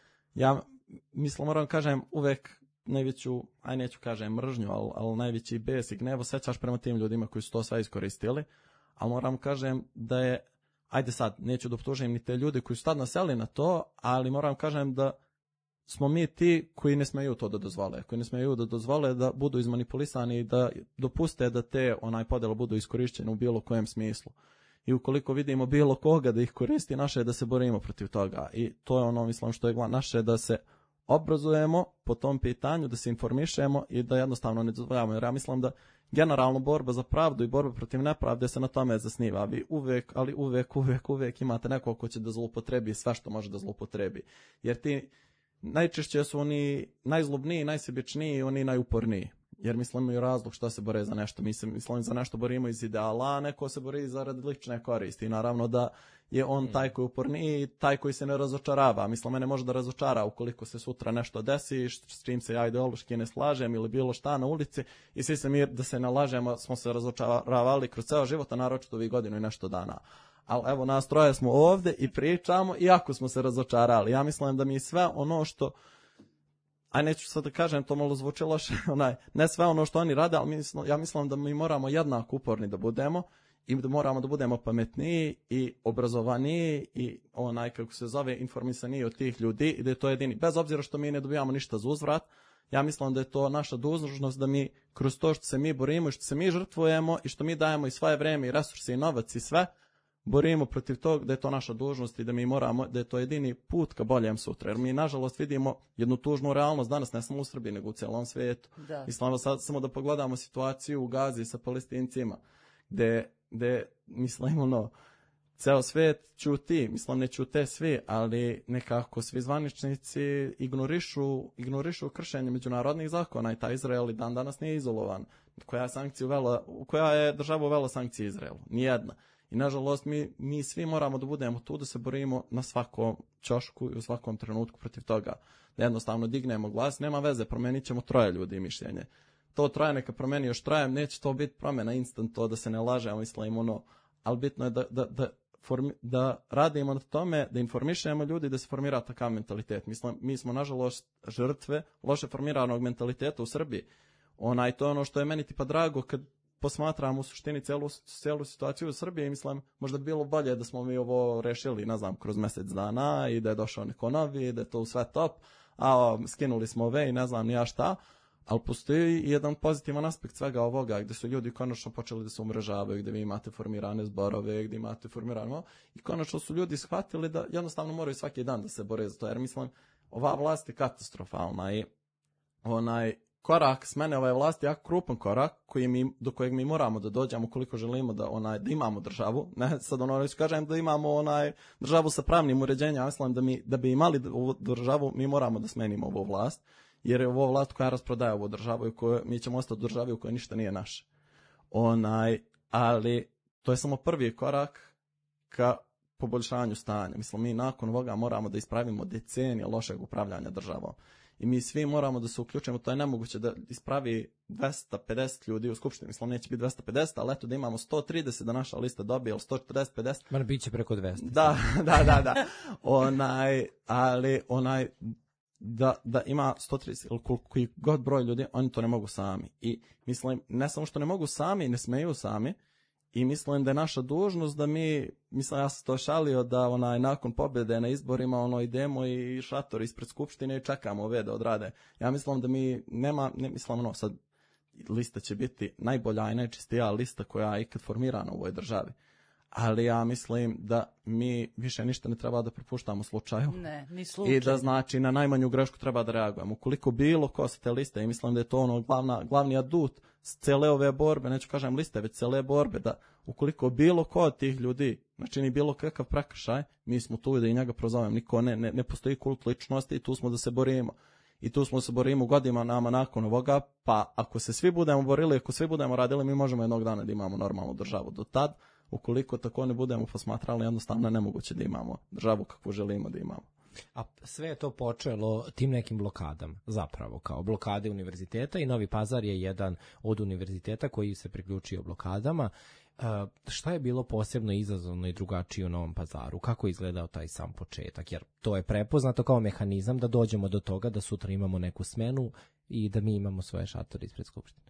moram kažem, uvek najveću, neću kažem mržnju, ali najveći bes i gnev osjećaš prema tim ljudima koji su to sve iskoristili, ali moram kažem da je, sad, neću da optužim ni te ljudi koji su tad naseli na to, ali moram kažem da smo mi ti koji ne smeju to da dozvole, da budu izmanipulisani i da dopuste da te podjele budu iskorišćene u bilo kojem smislu. I ukoliko vidimo bilo koga da ih koristi, naše je da se borimo protiv toga. I to je mislim što je naše, da se obrazujemo po tom pitanju, da se informišemo i da jednostavno ne dozvoljavamo. Jer ja mislim da generalno borba za pravdu i borba protiv nepravde se na tome zasniva. Vi uvek imate nekog ko će da zloupotrebi sve što može da zloupotrebi. Jer ti najčešće su oni najzlobniji, najsebičniji i oni najuporniji. Jer mislim i razlog što se bore za nešto. Mislim za nešto borimo iz ideala, a neko se bori zarad lične koristi. I naravno da je on taj koji je uporniji i taj koji se ne razočarava. Mislim, mene može da razočara ukoliko se sutra nešto desi, s čim se ja ideološki ne slažem ili bilo šta na ulici i svi se mi da se ne lažemo smo se razočaravali kroz ceo život, a naročito ovih godinu i nešto dana. ali evo nas troje smo ovdje i pričamo, iako smo se razočarali. Ja mislim da mi sve ono što, neću sad da kažem, to malo zvuči loše, ne sve ono što oni rade, ali ja mislim da mi moramo jednako uporni da budemo i da moramo da budemo pametniji i obrazovaniji i kako se zove, informisaniji od tih ljudi i da je to jedini. Bez obzira što mi ne dobijamo ništa za uzvrat, ja mislim da je to naša dužnost da mi kroz to što se mi borimo i što se mi žrtvujemo i što mi dajemo i svoje vreme i resurse i novac i sve, borimo protiv tog, da je to naša dužnost i da mi moramo, da je to jedini put ka boljem sutra. Jer mi nažalost vidimo jednu tužnu realnost danas, ne samo u Srbiji, nego u cijelom svijetu. Mislim, sad samo da pogledamo situaciju u Gazi sa Palestincima, gde mislim, ceo svijet ćuti, mislim, ne ćute svi, ali nekako svi zvaničnici ignorišu kršenje međunarodnih zakona i taj Izrael i dan danas nije izolovan. Koja je država uvela sankcije Izraelu? Nijedna. I nažalost mi svi moramo da budemo tu, da se borimo na svakom ćošku i u svakom trenutku protiv toga. Da jednostavno dignemo glas, nema veze, promenit ćemo 3 ljudi mišljenje. To 3 neka promeni još 3, neće to biti promjena instant, to da se ne laže, mislim, ali bitno je da radimo na tome, da informišemo ljudi, da se formira takav mentalitet. Mislim, mi smo nažalost žrtve loše formiranog mentaliteta u Srbiji. To je ono što je meni tipa drago kad posmatram u suštini celu situaciju u Srbiji i mislim, možda bi bilo bolje da smo mi ovo rešili, ne znam, kroz mjesec dana i da je došao neko novi, da je to sve top, skinuli smo ove i ne znam ni ja šta, ali postoji jedan pozitivan aspekt svega ovoga, gdje su ljudi konačno počeli da se umrežavaju, gdje vi imate formirane zborove, gdje imate formirano, i konačno su ljudi shvatili da jednostavno moraju svaki dan da se bore za to, jer mislim, ova vlast je katastrofalna i korak s mene ove vlasti je jako krupan korak do kojeg mi moramo da dođemo ukoliko želimo da imamo državu. Ne, sad neću kažem da imamo državu sa pravnim uređenjem, ja mislim da bi imali ovu državu mi moramo da smenimo ovu vlast, jer je ovo vlast koja rasprodaje ovu državu i mi ćemo ostati u državi u kojoj ništa nije naše. Ali to je samo prvi korak ka poboljšanju stanja. Mislim, mi nakon ovoga moramo da ispravimo decenije lošeg upravljanja državom. I mi svi moramo da se uključimo, to je nemoguće da ispravi 250 ljudi u skupštini, mislim neće biti 250, ali eto da imamo 130 da naša lista dobije, ili 140, 50. Man bit će preko 200. Da. Da ima 130 ili koji god broj ljudi, oni to ne mogu sami. I mislim, ne samo što ne mogu sami, ne smeju sami, i mislim da je naša dužnost da ja sam to šalio da nakon pobjede na izborima idemo i šator ispred skupštine i čekamo ove da odrade. Ja mislim da sad lista će biti najbolja i najčistija lista koja je ikad formirana u ovoj državi. Ali ja mislim da mi više ništa ne treba da prepuštamo slučaju. Ne, ni slučaj. I da znači na najmanju grešku treba da reagujemo. Ukoliko bilo ko sa te liste, i mislim da je to glavni adut s cele ove borbe, neću kažem liste, već cele borbe, da ukoliko bilo ko od tih ljudi načini bilo kakav prekršaj, mi smo tu da i njega prozovemo. Niko ne postoji kult ličnosti i tu smo da se borimo. I tu smo se borimo godinama nakon ovoga, pa ako se svi budemo borili, ako svi budemo radili, mi možemo jednog dana da imamo normalnu državu. Do tad, ukoliko tako ne budemo posmatrali, jednostavno nemoguće da imamo državu kakvu želimo da imamo. A sve je to počelo tim nekim blokadama, zapravo, kao blokade univerziteta, i Novi Pazar je jedan od univerziteta koji se priključio blokadama. Šta je bilo posebno izazovno i drugačije u Novom Pazaru? Kako je izgledao taj sam početak? Jer to je prepoznato kao mehanizam da dođemo do toga da sutra imamo neku smenu i da mi imamo svoje šatore ispred skupštine.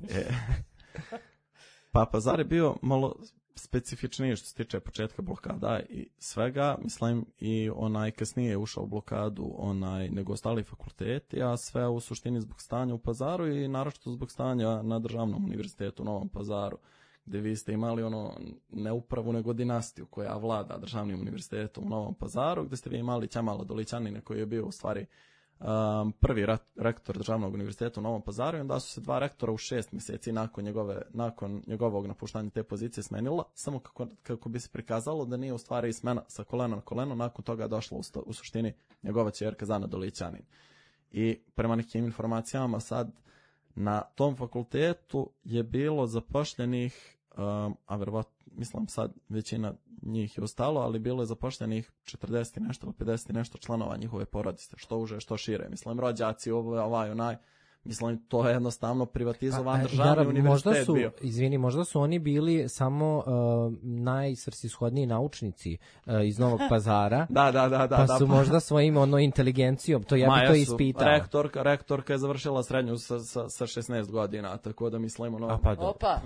Pa Pazar je bio malo specifičniji što se tiče početka blokada i svega, mislim, i kasnije je ušao u blokadu nego ostali fakulteti, a sve u suštini zbog stanja u Pazaru i naročito zbog stanja na Državnom univerzitetu u Novom Pazaru, gdje vi ste imali ne upravu nego dinastiju koja vlada Državnim univerzitetom u Novom Pazaru, gdje ste vi imali Ćamala Dolićanina koji je bio u stvari prvi rektor Državnog univerziteta u Novom Pazaru, i onda su se 2 rektora u 6 mjeseci nakon njegovog napuštanja te pozicije smenila, samo kako bi se prikazalo da nije u stvari smena sa kolena na koleno, nakon toga je došla u suštini njegova ćerka Zana Dolićanin. I prema nekim informacijama sad na tom fakultetu je bilo zapošljenih, a verovatno, mislim sad većina njih je ostalo, ali bilo je zapošljenih 40 i nešto ili 50 i nešto članova njihove porodice, što uže, što šire. Mislim, rođaci, onaj. Mislim, to je jednostavno privatizovan državni univerzitet bio. Izvini, možda su oni bili samo najsvrsishodniji naučnici iz Novog Pazara. Da. Pa su možda svojim inteligencijom, to ja bih to ispitao. Rektorka je završila srednju sa 16 godina, tako da mislimo... Opa!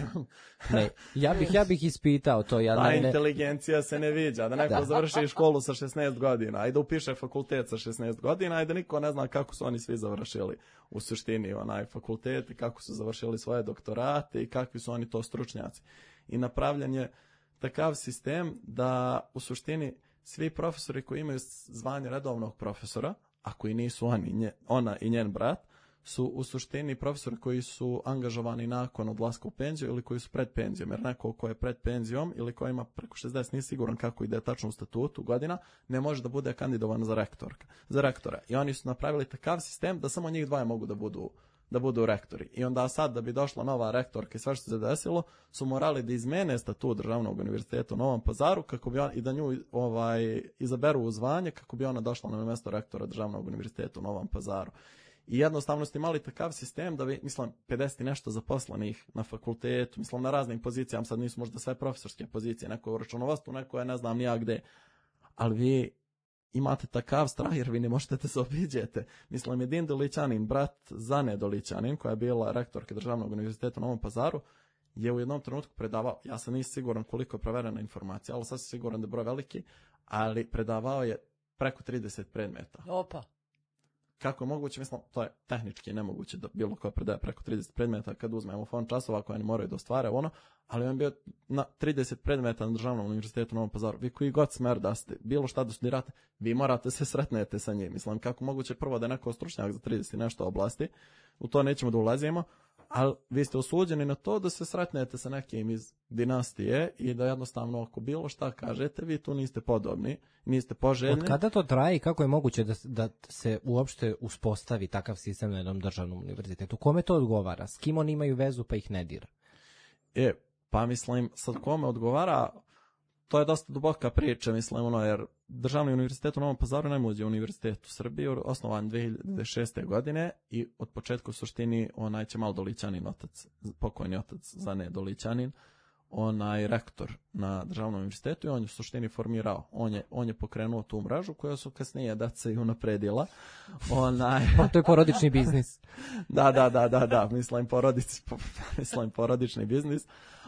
Ne, ja bih ispitao to. Inteligencija se ne viđa, da neko završi školu sa 16 godina, i da upiše fakultet sa 16 godina, i da niko ne zna kako su oni svi završili u suštini fakultet i kako su završili svoje doktorate i kakvi su oni to stručnjaci. I napravljen je takav sistem da u suštini svi profesori koji imaju zvanje redovnog profesora, a koji nisu ona i njen brat, su u suštini profesori koji su angažovani nakon odlaska u penziju ili koji su pred penzijom, jer neko ko je pred penzijom ili ko ima preko 60, nije siguran kako ide tačno u statutu godina, ne može da bude kandidovan za rektora. I oni su napravili takav sistem da samo njih dvoje mogu da budu rektori. I onda sad, da bi došla nova rektorka i sve što se desilo, su morali da izmene statut Državnog univerziteta u Novom Pazaru kako bi i da nju izaberu u zvanje kako bi ona došla na mjesto rektora Državnog univerziteta u Novom Pazaru. I jednostavno ste imali takav sistem da bi, 50 i nešto zaposlenih na fakultetu, na raznim pozicijama, sad nisu možda sve profesorske pozicije, neko je u računovodstvu, neko je ne znam nija gde, ali vi imate takav strah jer vi ne možete da se obiđete. Edin Dolićanin, brat Zane Dolićanin, koja je bila rektorka Državnog univerziteta u Novom Pazaru, je u jednom trenutku predavao, ja sam nisam siguran koliko je proverena informacija, ali sad sam siguran da je broj veliki, ali predavao je preko 30 predmeta. Opa! Kako je moguće, to je tehnički nemoguće da bilo ko predaje preko 30 predmeta kad uzmemo fond časova koje ne moraju da ostvare ali on je bio na 30 predmeta na Državnom univerzitetu u Novom Pazaru. Vi koji god smer da ste, bilo šta da studirate, vi morate se sretnete sa njim. Kako moguće prvo da je neko stručnjak za 30 i nešto oblasti, u to nećemo da ulazimo, ali vi ste osuđeni na to da se sretnete sa nekim iz dinastije i da jednostavno ako bilo šta kažete, vi tu niste podobni, niste poželjni. Od kada to traje i kako je moguće da se uopšte uspostavi takav sistem na jednom državnom univerzitetu? Kome to odgovara? S kim oni imaju vezu pa ih ne dira? Sad kome odgovara, to je dosta duboka priča, jer Državni univerzitet u Novom Pazaru je najmlađi univerzitet u Srbiji, osnovan 2006. godine i od početka u suštini onaj Ćemal Dolićanin, pokojni otac Zane Dolićanin, onaj rektor na Državnom univerzitetu i on je u suštini formirao, on je pokrenuo tu mrežu koja su kasnije deca i unapredila. To je porodični biznis. Da, porodični biznis.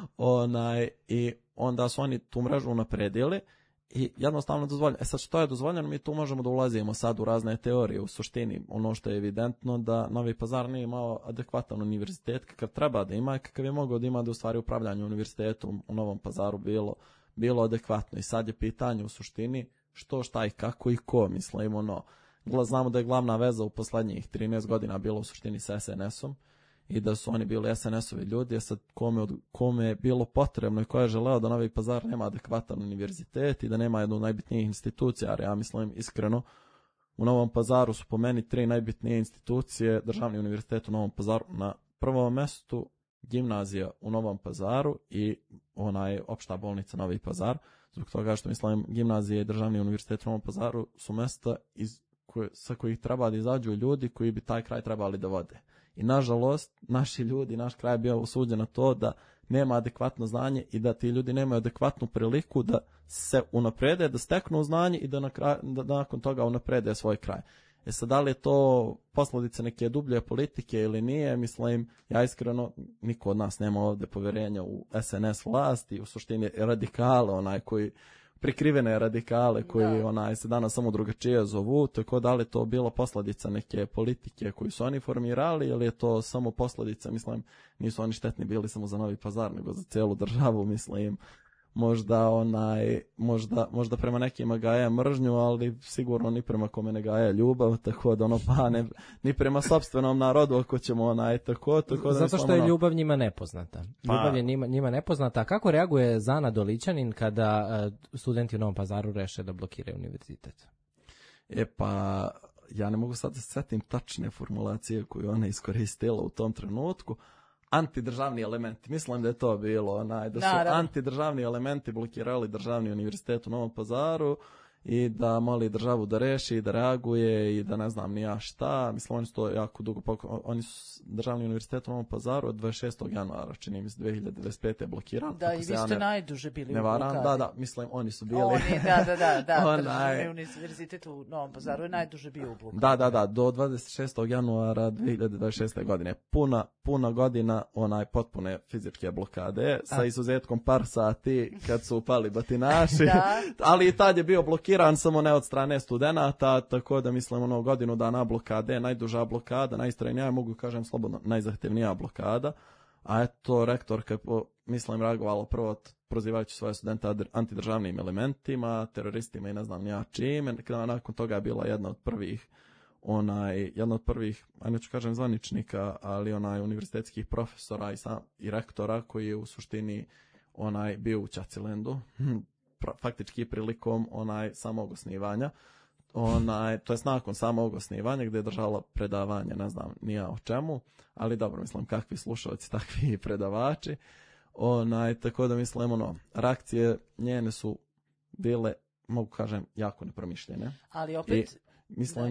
I onda su oni tu mrežu unapredili i jednostavno dozvoljeno. Sad što je dozvoljeno, mi tu možemo da ulazimo sad u razne teorije. U suštini, ono što je evidentno da Novi Pazar nije imao adekvatan univerzitet kakav treba da ima i kakav je mogao da ima da u stvari upravljanje univerzitetom u Novom Pazaru bilo adekvatno. I sad je pitanje u suštini što, šta i kako i ko, znamo da je glavna veza u poslednjih 13 godina bila u suštini sa SNS-om i da su oni bili SNS-ovi ljudi, a sad kome je bilo potrebno i ko je želeo da Novi Pazar nema adekvatan univerzitet i da nema jednu od najbitnijih institucija, jer ja mislim iskreno, u Novom Pazaru su po meni 3 najbitnije institucije, Državni univerzitet u Novom Pazaru na prvom mestu, gimnazija u Novom Pazaru i opšta bolnica Novi Pazar, zbog toga što gimnazija i Državni univerzitet u Novom Pazaru su mesta sa kojih treba da izađu ljudi koji bi taj kraj trebali da vode. I nažalost, naši ljudi, naš kraj je bio osuđen na to da nema adekvatno znanje i da ti ljudi nemaju adekvatnu priliku da se unaprede, da steknu znanje i da nakon toga unaprede svoj kraj. Sad, da li je to posledica neke dublje politike ili nije, ja iskreno, niko od nas nema ovdje poverenja u SNS vlasti, u suštini radikale, prikrivene radikale koji se danas samo drugačije zovu, tako da li je to bilo posljedica neke politike koju su oni formirali ili je to samo posljedica, nisu oni štetni bili samo za Novi Pazar, nego za cijelu državu, možda prema nekima gaje mržnju, ali sigurno ni prema kome ne gaje ljubav, tako da ni prema sopstvenom narodu ako ćemo tako da zato što je ljubav njima nepoznata. Ljubav je njima nepoznata. A kako reaguje Zana Dolićanin kada studenti u Novom Pazaru reše da blokiraju univerzitet? Ja ne mogu sad da se setim tačne formulacije koju ona iskoristila u tom trenutku. Antidržavni elementi, mislim da je to bilo, da su antidržavni elementi blokirali Državni univerzitet u Novom Pazaru i da moli državu da reši, da reaguje i da ne znam ni ja šta. Mislim, oni su to jako dugo oni su državni univerzitet u Novom Pazaru od 26. januara, čini mi se 2025. blokiran. Da, i vi ste najduže bili u blokadi. Da, mislim, oni su bili. Da, državni univerzitet u Novom Pazaru je najduže bio u blokadi. Da, do 26. januara 2026. godine. Puna godina potpune fizičke blokade, sa izuzetkom par sati kad su upali batinaši, ali i tad je bio blokiran samo ne od strane studenata, tako da mislim godinu dana blokade, najduža blokada, najistrajnija, mogu kažem slobodno, najzahtevnija blokada, a eto rektorka mislim reagovala prvo prozivajući svoje studente antidržavnim elementima, teroristima i ne znam nija čime, nakon toga je bila jedna od prvih, a neću kažem zvaničnika, ali univerzitetskih profesora i rektora koji je u suštini bio u Ćacilendu, faktički prilikom samog osnivanja, to jest nakon samog osnivanja gdje je držala predavanje, ne znam nija o čemu, ali dobro, mislim, kakvi slušalci, takvi predavači, tako da mislim, reakcije njene su bile, mogu kažem, jako nepromišljene. Ali opet... Mislim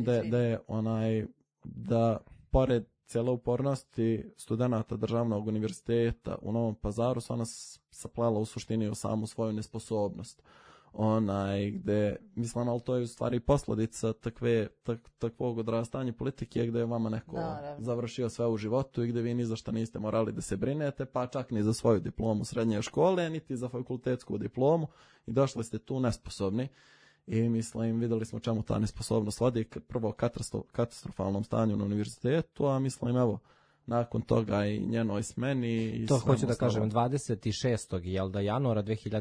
da pored cijele upornosti studenata državnog univerziteta u Novom Pazaru su ona saplela u suštini u samu svoju nesposobnost. Gde, mislim, ali to je u stvari posljedica takvog odrastanja politike gdje je vama neko završio sve u životu i gdje vi ni za šta niste morali da se brinete, pa čak ni za svoju diplomu srednje škole, niti za fakultetsku diplomu i došli ste tu nesposobni. I mislim, vidjeli smo čemu ta nesposobnost vodi, prvo katastrofalnom stanju na univerzitetu, a mislim, evo, nakon toga i njenoj smeni. I to hoću da kažem, 26. januara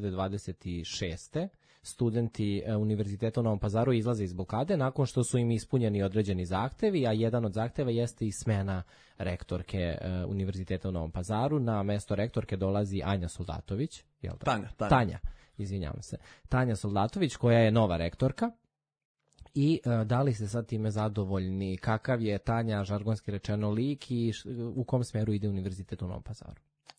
2026. studenti Univerziteta u Novom Pazaru izlaze iz blokade nakon što su im ispunjeni određeni zahtevi, a jedan od zahteva jeste i smena rektorke Univerziteta u Novom Pazaru. Na mesto rektorke dolazi Anja Soldatović. Tanja. Izvinjavam se. Tanja Soldatović, koja je nova rektorka. I da li ste sad time zadovoljni? Kakav je Tanja, žargonski rečeno, lik i u kom smeru ide Univerzitet u Novom Pazaru?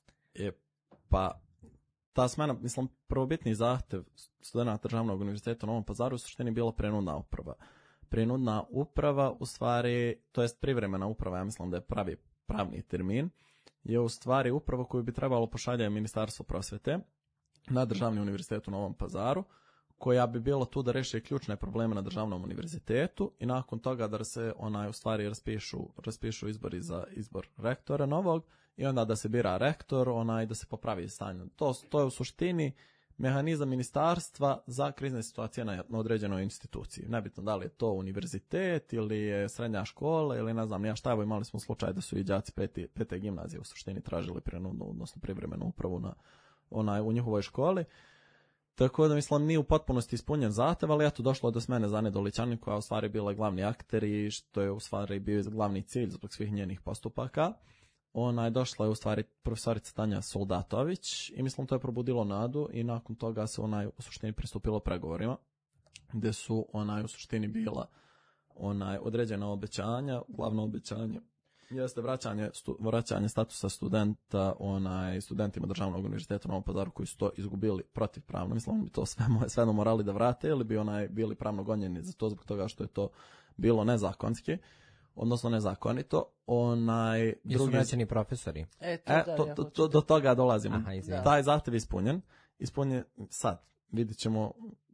Pa, ta smena, mislim, prvobitni zahtev studenta državnog univerziteta u Novom Pazaru u suštini bila prinudna uprava. Prinudna uprava, u stvari, to jest privremena uprava, ja mislim da je pravni termin, je u stvari uprava koju bi trebalo pošaljati Ministarstvo prosvete na državni univerzitet u Novom Pazaru, koja bi bilo tu da reši ključne probleme na državnom univerzitetu i nakon toga da se u stvari raspišu izbori za izbor rektora novog i onda da se bira rektor, da se popravi stanje. To je u suštini mehanizam ministarstva za krizne situacije na određenoj instituciji. Nebitno da li je to univerzitet ili je srednja škola ili ne znam nija šta, evo imali smo slučaj da su i đaci pete gimnazije u suštini tražili prinudnu, odnosno privremenu upravu u njihovoj školi. Tako da mislim nije u potpunosti ispunjen zahtev, ali eto došlo do smene Zane Dolićanin koja je u stvari bila glavni akter i što je u stvari bio glavni cilj zbog svih njenih postupaka. Došla je u stvari profesorica Tanja Soldatović i mislim to je probudilo nadu i nakon toga se u suštini pristupilo pregovorima gdje su u suštini bila određena obećanja, glavno obećanje jeste vraćanje statusa studenta studentima državnog univerziteta u Novom Pazaru koji su to izgubili protivpravno. Mislim, bi to sve morali da vrate ili bi bili pravno gonjeni za to zbog toga što je to bilo nezakonski, odnosno nezakonito. Jesu vraćeni profesori? Do toga dolazimo. Taj zahtev je ispunjen sad. Vidjet ćemo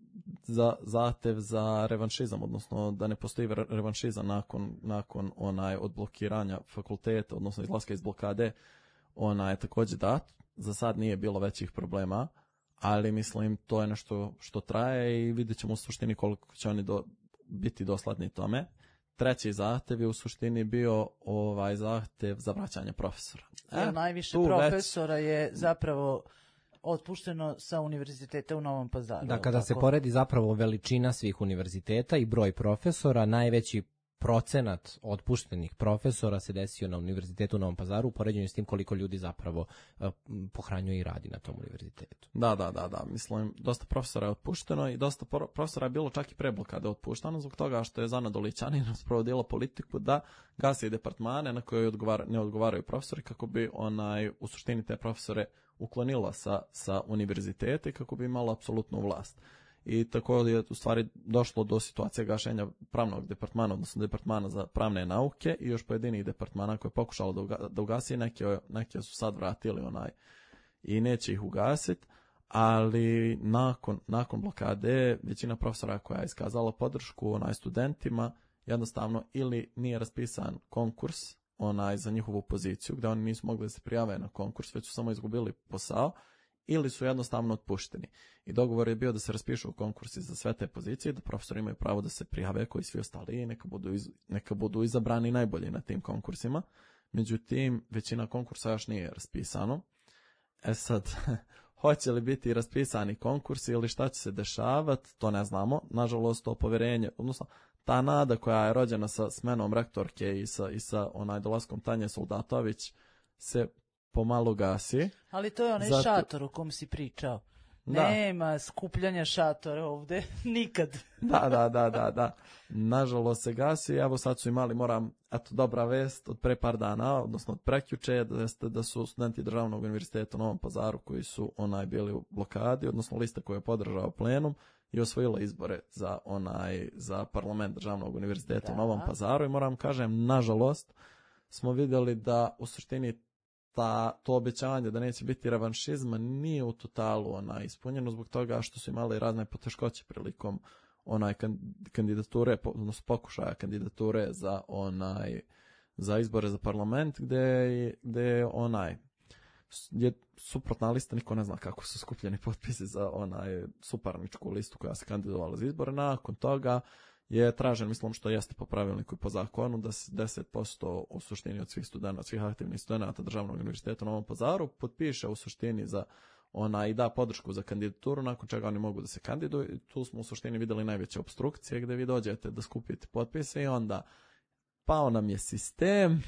za zahtev za revanšizam, odnosno da ne postoji revanšizam nakon odblokiranja fakulteta, odnosno izlaska iz blokade, je također dat. Za sad nije bilo većih problema, ali mislim to je nešto što traje i vidjet ćemo u suštini koliko će oni biti dosledni tome. Treći zahtev je u suštini bio zahtev za vraćanje profesora. Najviše profesora je zapravo otpušteno sa univerziteta u Novom Pazaru. Da, kada se poredi zapravo veličina svih univerziteta i broj profesora, najveći procenat otpuštenih profesora se desio na univerzitetu u Novom Pazaru u poređenju s tim koliko ljudi zapravo pohranjuje i radi na tom univerzitetu. Da. Mislim, dosta profesora je otpušteno i dosta profesora je bilo čak i pre blokade otpušteno zbog toga što je Zana Dolićanin sprovodila politiku da gasi departmane na koje ne odgovaraju profesori kako bi u suštini te profesore uklonila sa univerziteta i kako bi imala apsolutnu vlast. i tako je u stvari došlo do situacije gašenja pravnog departmana, odnosno departmana za pravne nauke i još pojedinih departmana koje je pokušalo da ugasi, neke su sad vratili i neće ih ugasiti, ali nakon blokade većina profesora koja je iskazala podršku studentima jednostavno ili nije raspisan konkurs za njihovu poziciju gdje oni nisu mogli da se prijave na konkurs, već su samo izgubili posao, ili su jednostavno otpušteni. I dogovor je bio da se raspišu konkursi za sve te pozicije, da profesori imaju pravo da se prijave koji svi ostali i neka budu izabrani najbolji na tim konkursima. Međutim, većina konkursa još nije raspisano. Sad, hoće li biti raspisani konkursi ili šta će se dešavati, to ne znamo. Nažalost, to poverenje, odnosno ta nada koja je rođena sa smenom rektorke i sa dolaskom Tanje Soldatović se pomalo gasi. Ali to je onaj šator o kom si pričao. Da. Nema skupljanja šatora ovde, nikad. Da. Nažalost se gasi, evo sad su imali, dobra vest od pre par dana, odnosno od prekjuče, da su studenti Državnog univerziteta u Novom Pazaru koji su bili u blokadi, odnosno lista koju je podržao plenum i osvojila izbore za parlament Državnog univerziteta u Novom Pazaru i moram kažem, nažalost, smo vidjeli da u suštini to obećanje da neće biti revanšizma nije u totalu ispunjeno zbog toga što su imali razne poteškoće prilikom kandidature, odnosno pokušaja kandidature za izbore za parlament gde je suprotna lista, niko ne zna kako su skupljeni potpisi za suparničku listu koja se kandidovala za izbore. Nakon toga je tražen, mislim što jeste po pravilniku i po zakonu, da se 10% u suštini od svih aktivnih studenta Državnog univerziteta u Novom Pazaru potpiše u suštini i da podršku za kandidaturu, nakon čega oni mogu da se kandiduju. Tu smo u suštini vidjeli najveće opstrukcije gdje vi dođete da skupite potpise i onda pao nam je sistem,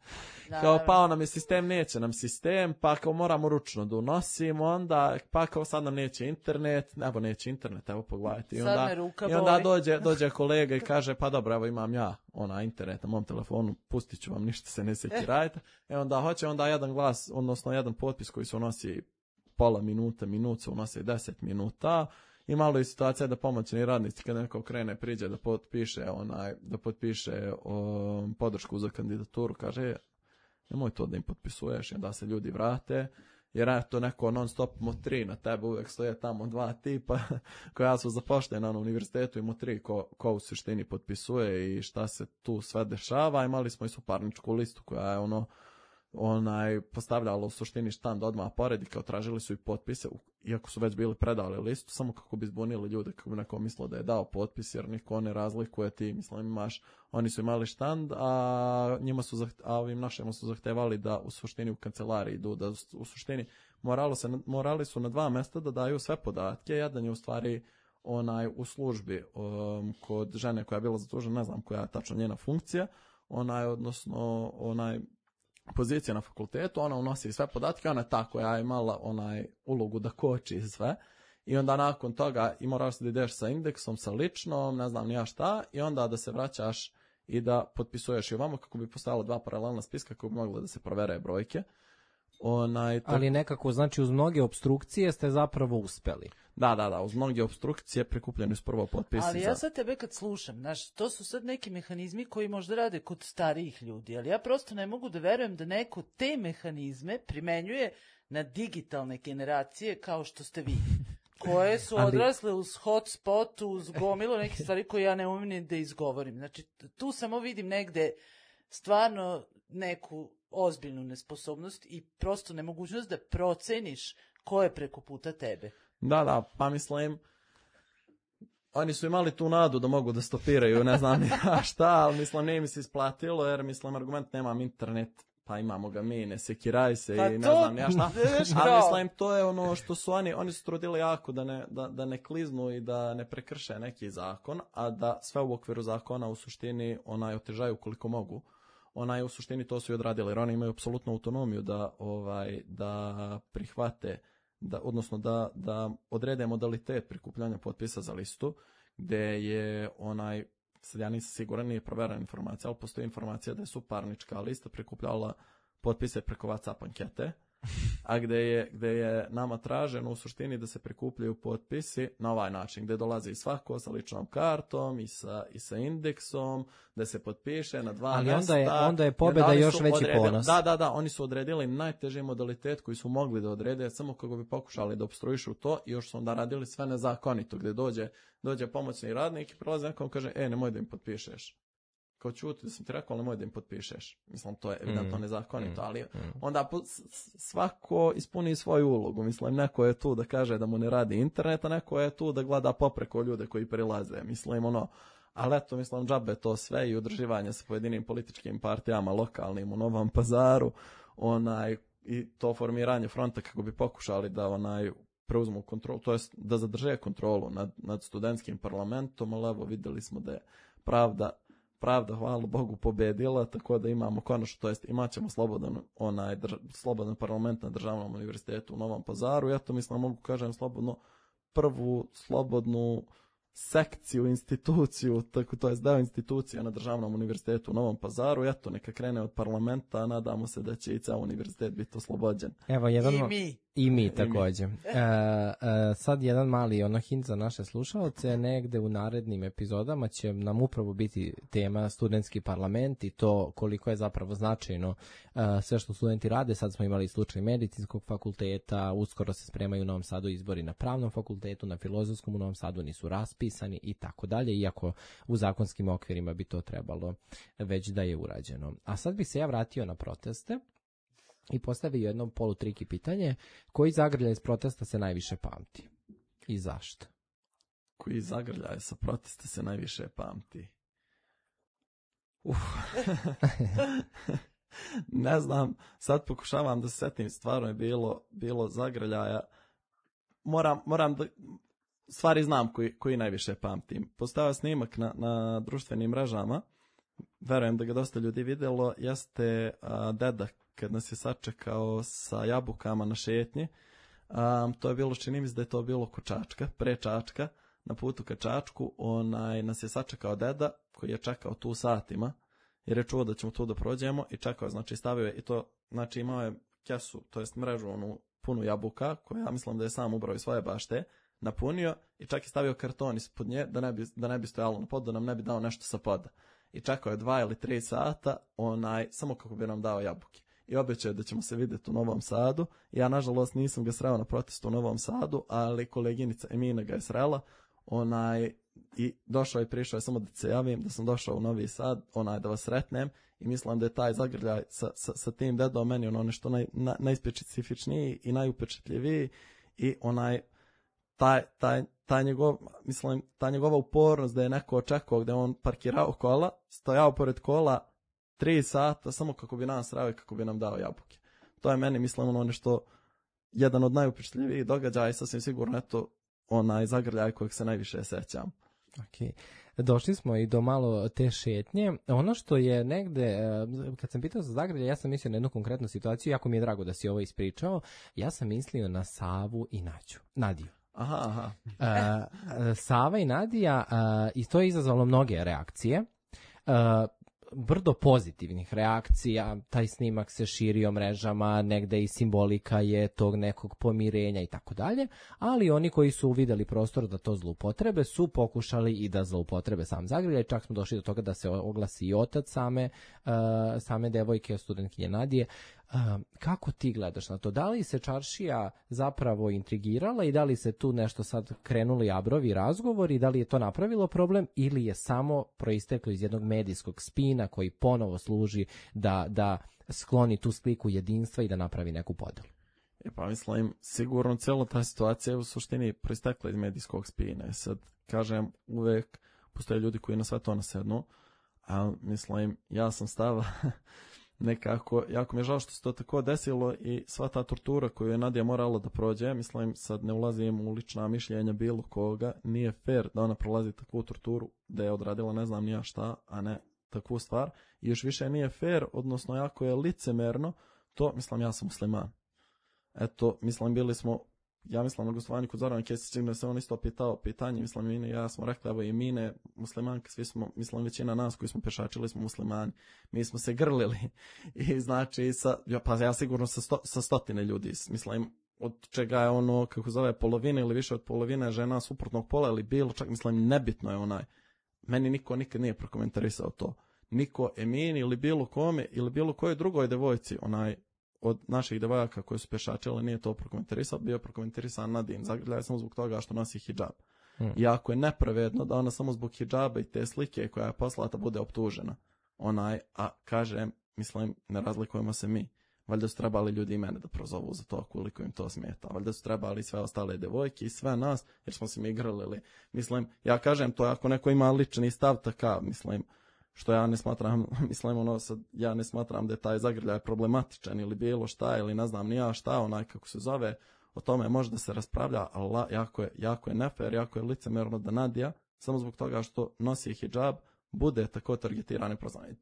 neće nam sistem, pa kao moramo ručno da unosimo, onda pa kao sad nam neće internet, evo pogledajte. I onda dođe kolega i kaže, pa dobro, evo imam ja internet na mom telefonu, pustit ću vam, ništa se ne sekirajte. Onda jedan glas, odnosno jedan potpis koji se unosi pola minut se unosi 10 minuta. I malo je situacija da pomoćni radnici kad neko krene priđe da potpiše podršku za kandidaturu, kaže nemoj to da im potpisuješ, da se ljudi vrate, jer to neko non stop motri na tebe, uvek stoje tamo dva tipa koja su zapoštena na univerzitetu i motri ko u suštini potpisuje i šta se tu sve dešava. Imali smo i suparničku listu koja je postavljala u suštini štand odmah pored i kao tražili su i potpise, iako su već bili predali listu, samo kako bi zbunili ljude, kako bi neko mislio da je dao potpis, jer niko ne razlikuje, ti oni su imali štand, a ovim našima su zahtevali da u suštini u kancelariji idu, da u suštini morali su na 2 mesta da daju sve podatke. Jedan je u stvari u službi kod žene koja je bila zadužena, ne znam koja je tačno njena funkcija, odnosno pozicija na fakultetu, ona unosi sve podatke, ona je ta koja je imala ulogu da koči sve i onda nakon toga i moraš da ideš sa indeksom, sa ličnom, ne znam nija šta, i onda da se vraćaš i da potpisuješ i ovamo kako bi postojalo 2 paralelna spiska kako bi mogle da se provere brojke. Ali nekako, znači uz mnoge opstrukcije ste zapravo uspeli. Da, uz mnoge opstrukcije prikupljeni su prvo potpisi. Ali ja sad tebe kad slušam, znaš, to su sad neki mehanizmi koji možda rade kod starijih ljudi, ali ja prosto ne mogu da verujem da neko te mehanizme primenjuje na digitalne generacije kao što ste vi, koje su odrasle uz hotspotu, uz gomilu nekih stvari koje ja ne umem ni da izgovorim. Znači, tu samo vidim negde stvarno neku ozbiljnu nesposobnost i prosto nemogućnost da proceniš ko je preko puta tebe. Da, pa mislim, oni su imali tu nadu da mogu da stopiraju, ne znam ja šta, ali mislim, nije mi se isplatilo, jer mislim, argument nemam internet, pa imamo ga mi, ne sekiraj se i ne znam ja šta. A mislim, to je ono što su oni su trudili jako da ne kliznu i da ne prekrše neki zakon, a da sve u okviru zakona u suštini otežaju koliko mogu. U suštini to su i odradili, jer oni imaju apsolutnu autonomiju da prihvate, odnosno da odrede modalitet prikupljanja potpisa za listu, gde je sad ja nisam siguran, nije proverena informacija, ali postoji informacija da je suparnička lista prikupljala potpise preko WhatsApp ankete. a gde je nama traženo u suštini da se prikupljaju potpisi na ovaj način, gde dolazi svako sa ličnom kartom i sa indeksom, da se potpiše na 2 mjesta. Ali onda je pobjeda još veći ponos. Da, oni su odredili najteži modalitet koji su mogli da odrede, samo kako bi pokušali da opstruišu to i još su onda radili sve nezakonito, gde dođe pomoćni radnik i prolazi nekom kaže, nemoj da im potpišeš. Kao čuti da sam ti rekao, nemoj da im potpišeš. Mislim, to je evidentno nezakonito, ali onda svako ispuni svoju ulogu. Mislim, neko je tu da kaže da mu ne radi internet, a neko je tu da gleda popreko ljude koji prilaze. Mislim, ali eto, mislim, džabe to sve i udruživanje sa pojedinim političkim partijama lokalnim u Novom Pazaru, i to formiranje fronta kako bi pokušali da preuzmu kontrolu, to jest da zadrže kontrolu nad studentskim parlamentom, ali evo videli smo da je pravda, hvala Bogu, pobedila, tako da imamo konačno, to jest imat ćemo slobodan parlament na Državnom univerzitetu u Novom Pazaru. Ja to mislim, mogu kažem slobodno, prvu slobodnu sekciju, instituciju, to jest deo institucija na Državnom univerzitetu u Novom Pazaru. Eto, neka krene od parlamenta, nadamo se da će i ceo univerzitet biti oslobođen. Evo, I mi također. Sad jedan mali hint za naše slušalce, negde u narednim epizodama će nam upravo biti tema studentski parlament i to koliko je zapravo značajno sve što studenti rade. Sad smo imali slučaj medicinskog fakulteta, uskoro se spremaju u Novom Sadu izbori na pravnom fakultetu, na filozofskom u Novom Sadu nisu raspisani i tako dalje, iako u zakonskim okvirima bi to trebalo već da je urađeno. A sad bi se ja vratio na proteste i postavio jedno polutriki pitanje. Koji zagrljaj s protesta se najviše pamti? I zašto? Koji zagrljaj sa protesta se najviše pamti? Ne znam, sad pokušavam da se setim, stvarno je bilo zagrljaja. Moram da... Stvari znam koji najviše pamtim. Postavio snimak na društvenim mrežama, verujem da ga dosta ljudi vidjelo, jeste deda kad nas je sačekao sa jabukama na šetnji. To je bilo, čini mi se da je to bilo kod Čačka, pre Čačka, na putu ka Čačku, nas je sačekao deda koji je čekao tu satima, jer je čuo da ćemo tu da prođemo i čekao je, znači stavio je i to, znači imao je kesu, to jest mrežu punu jabuka, koju ja mislim da je sam ubrao iz svoje bašte, napunio i čak je stavio karton ispod nje da ne bi stojalo na podu, da nam ne bi dao nešto sa poda. I čekao je 2 ili 3 sata, samo kako bi nam dao jabuke. I obećao je da ćemo se vidjeti u Novom Sadu. Ja, nažalost, nisam ga sreo na protestu u Novom Sadu, ali koleginica Emina ga je srela. I došao i prišao je samo da se javim, da sam došao u Novi Sad, da vas sretnem. I mislim da je taj zagrljaj sa tim dedom meni nešto najspecifičniji i najupečetljiviji. I ta njegova upornost da je neko očekao, gde on parkirao kola, stojao pored kola 3 sata samo kako bi nas sreo i kako bi nam dao jabuke. To je meni, mislim, nešto jedan od najupečatljivijih događaja i sasvim sigurno eto zagrljaj kojeg se najviše sećam. Okay. Došli smo i do malo te šetnje. Ono što je negde, kad sam pitao za zagrljaj, ja sam mislio na jednu konkretnu situaciju, jako mi je drago da si ovo ispričao, ja sam mislio na Savu i Nadiju. Aha. Sava i Nadija, i to je izazvalo mnoge reakcije, brdo pozitivnih reakcija, taj snimak se širio mrežama, negde i simbolika je tog nekog pomirenja i tako dalje, ali oni koji su uvideli prostor da to zloupotrebe su pokušali i da zloupotrebe sam zagrljaj, čak smo došli do toga da se oglasi i otac same devojke, studentkinje Nadije. Kako ti gledaš na to? Da li se čaršija zapravo intrigirala i da li se tu nešto sad krenuli abrovi razgovori, da li je to napravilo problem ili je samo proisteklo iz jednog medijskog spina koji ponovo služi da skloni tu sliku jedinstva i da napravi neku podelu? Pa mislim, sigurno cijela ta situacija je u suštini proistekla iz medijskog spina. Sad, kažem, uvek postoje ljudi koji na sve to nasednu, ali mislim, ja sam stava nekako, jako mi je žao što se to tako desilo i sva ta tortura koju je Nadija morala da prođe, mislim, sad ne ulazim u lična mišljenja bilo koga, nije fair da ona prolazi takvu torturu, da je odradila ne znam nija šta, a ne takvu stvar, i još više nije fair, odnosno jako je licemerno, to, mislim, ja sam musliman. Eto, mislim, bili smo ja mislim na gostovanju kod Zorana Kesića, da se on isto pitao pitanje, mislim, Mine, ja smo rekli, evo i Mine, muslimanke, svi smo, mislim, većina nas koji smo pešačili smo muslimani, mi smo se grlili i znači, pa ja sigurno sa stotine ljudi, mislim, od čega je ono, kako zove, polovina ili više od polovine žena suprotnog pola ili bilo, čak mislim, nebitno je onaj, meni niko nikad nije prokomentarisao to, niko Emini ili bilo kome ili bilo kojoj drugoj devojci, onaj, od naših devojaka koje su pešačile nije to prokomentarisao, bio prokomentarisan Nadin Zagrljaj samo zbog toga što nosi hidžab. I ako je nepravedno da ona samo zbog hidžaba i te slike koja je poslata bude optužena, a kažem, mislim, ne razlikujemo se mi. Valjda su trebali ljudi i mene da prozovu za to koliko im to smeta. Valjda su trebali sve ostale devojke i sve nas, jer smo se mi grlili. Mislim, ja kažem to, ako neko ima lični stav takav, mislim, što ja ne smatram, mislim, ja ne smatram da je taj zagrljaj problematičan ili bilo šta, ili ne znam ni ja šta, onaj kako se zove, o tome može da se raspravlja, ali jako je nefer, jako je licemerno da Nadija, samo zbog toga što nosi hidžab, bude tako targetirane prozvane.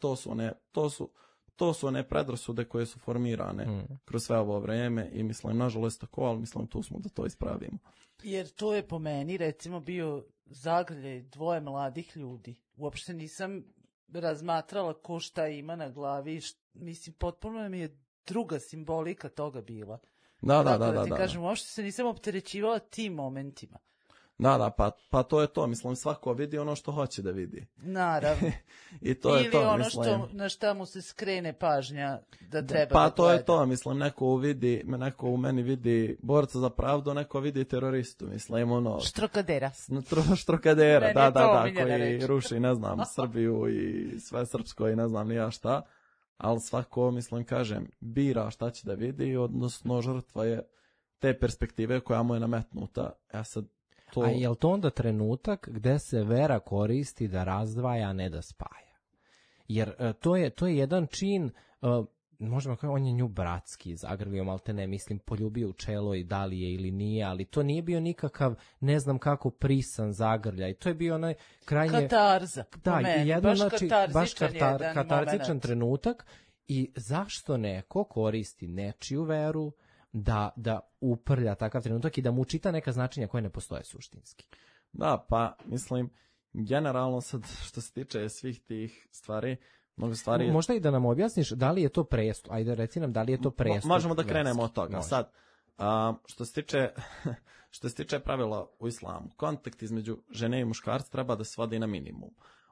To su one predrasude koje su formirane kroz sve ovo vreme i mislim, nažalost tako, ali mislim tu smo da to ispravimo. Jer to je po meni, recimo, bio zagrljaj dvoje mladih ljudi. Uopšte nisam razmatrala ko šta ima na glavi, mislim, potpuno mi je druga simbolika toga bila. Da. Kažem, uopšte se nisam opterećivala tim momentima. Da, pa to je to, mislim, svako vidi ono što hoće da vidi. Naravno. I to je to, ono mislim. na šta mu se skrene pažnja da treba pa da to je to, mislim, neko u meni vidi borca za pravdu, neko vidi teroristu, mislim, ono... Štrokadera, da, koji ruši, ne znam, Srbiju i sve srpsko i ne znam ni ja šta, ali svako, mislim, kažem, bira šta će da vidi, odnosno žrtva je te perspektive koja mu je nametnuta. A je li to onda trenutak gde se vera koristi da razdvaja, a ne da spaja? Jer to je jedan čin, možemo kao on je nju bratski zagrlio, malte ne, mislim, poljubio u čelo i da li je ili nije, ali to nije bio nikakav, ne znam kako, prisan zagrljaj. To je bio onaj krajnje... Katarza, da, jedan, baš katarzičan trenutak. I zašto neko koristi nečiju veru da uprlja takav trenutak i da mu čita neka značenja koje ne postoje suštinski? Da, pa mislim, generalno sad što se tiče svih tih stvari, mnogo stvari... Možda i da nam objasniš da li je to prestup, ajde reci nam da li je to prestup. Možemo da krenemo od toga. Sad, što se tiče pravila u islamu, kontakt između žene i muškarca treba da se vodi na minimum.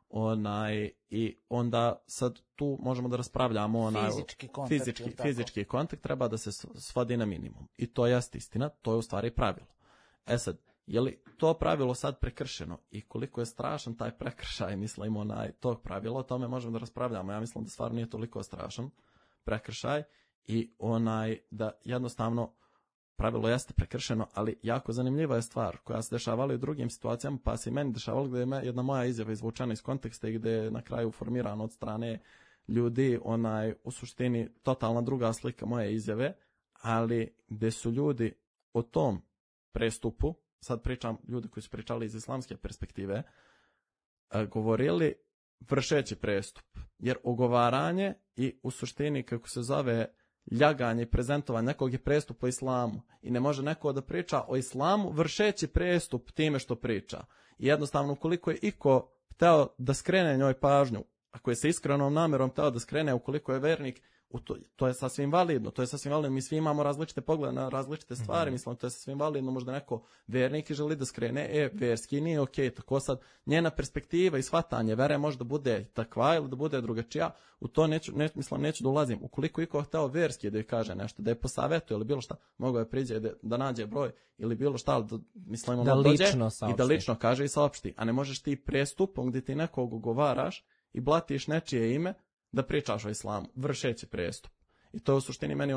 I onda sad tu možemo da raspravljamo fizički kontakt treba da se svodi na minimum. I to jest istina, to je u stvari pravilo. Sad, je li to pravilo sad prekršeno i koliko je strašan taj prekršaj, mislim, tog pravila, o tome možemo da raspravljamo. Ja mislim da stvarno nije toliko strašan prekršaj i da jednostavno pravilo jeste prekršeno, ali jako zanimljiva je stvar koja se dešavala i u drugim situacijama, pa se i meni dešavalo gdje je jedna moja izjava izvučena iz konteksta i gdje je na kraju formirana od strane ljudi, u suštini totalna druga slika moje izjave, ali gdje su ljudi o tom prestupu, sad pričam ljudi koji su pričali iz islamske perspektive, govorili vršeći prestup, jer ogovaranje i u suštini, kako se zove, ljaganje i prezentovanje nekog je prestup o islamu i ne može neko da priča o islamu vršeći prestup time što priča. I jednostavno, ukoliko je iko hteo da skrene njoj pažnju, ako je sa iskrenom namjerom hteo da skrene, ukoliko je vernik, to je sasvim validno, mi svi imamo različite poglede na različite stvari, mislim, to je sasvim validno, možda neko vernik želi da skrene, verski nije okej, tako sad njena perspektiva i shvatanje vere može da bude takva ili da bude drugačija, u to neću da ulazim. Ukoliko iko hteo verski da je kaže nešto, da je posavetuje ili bilo šta, mogo je priđe da nađe broj ili bilo šta, mislim, da dođe lično i da lično kaže i saopšti, a ne možeš ti prestupom gdje ti nekog ugovaraš i blatiš nečije ime da pričaš o islamu, vršeći prestup. I to je u suštini meni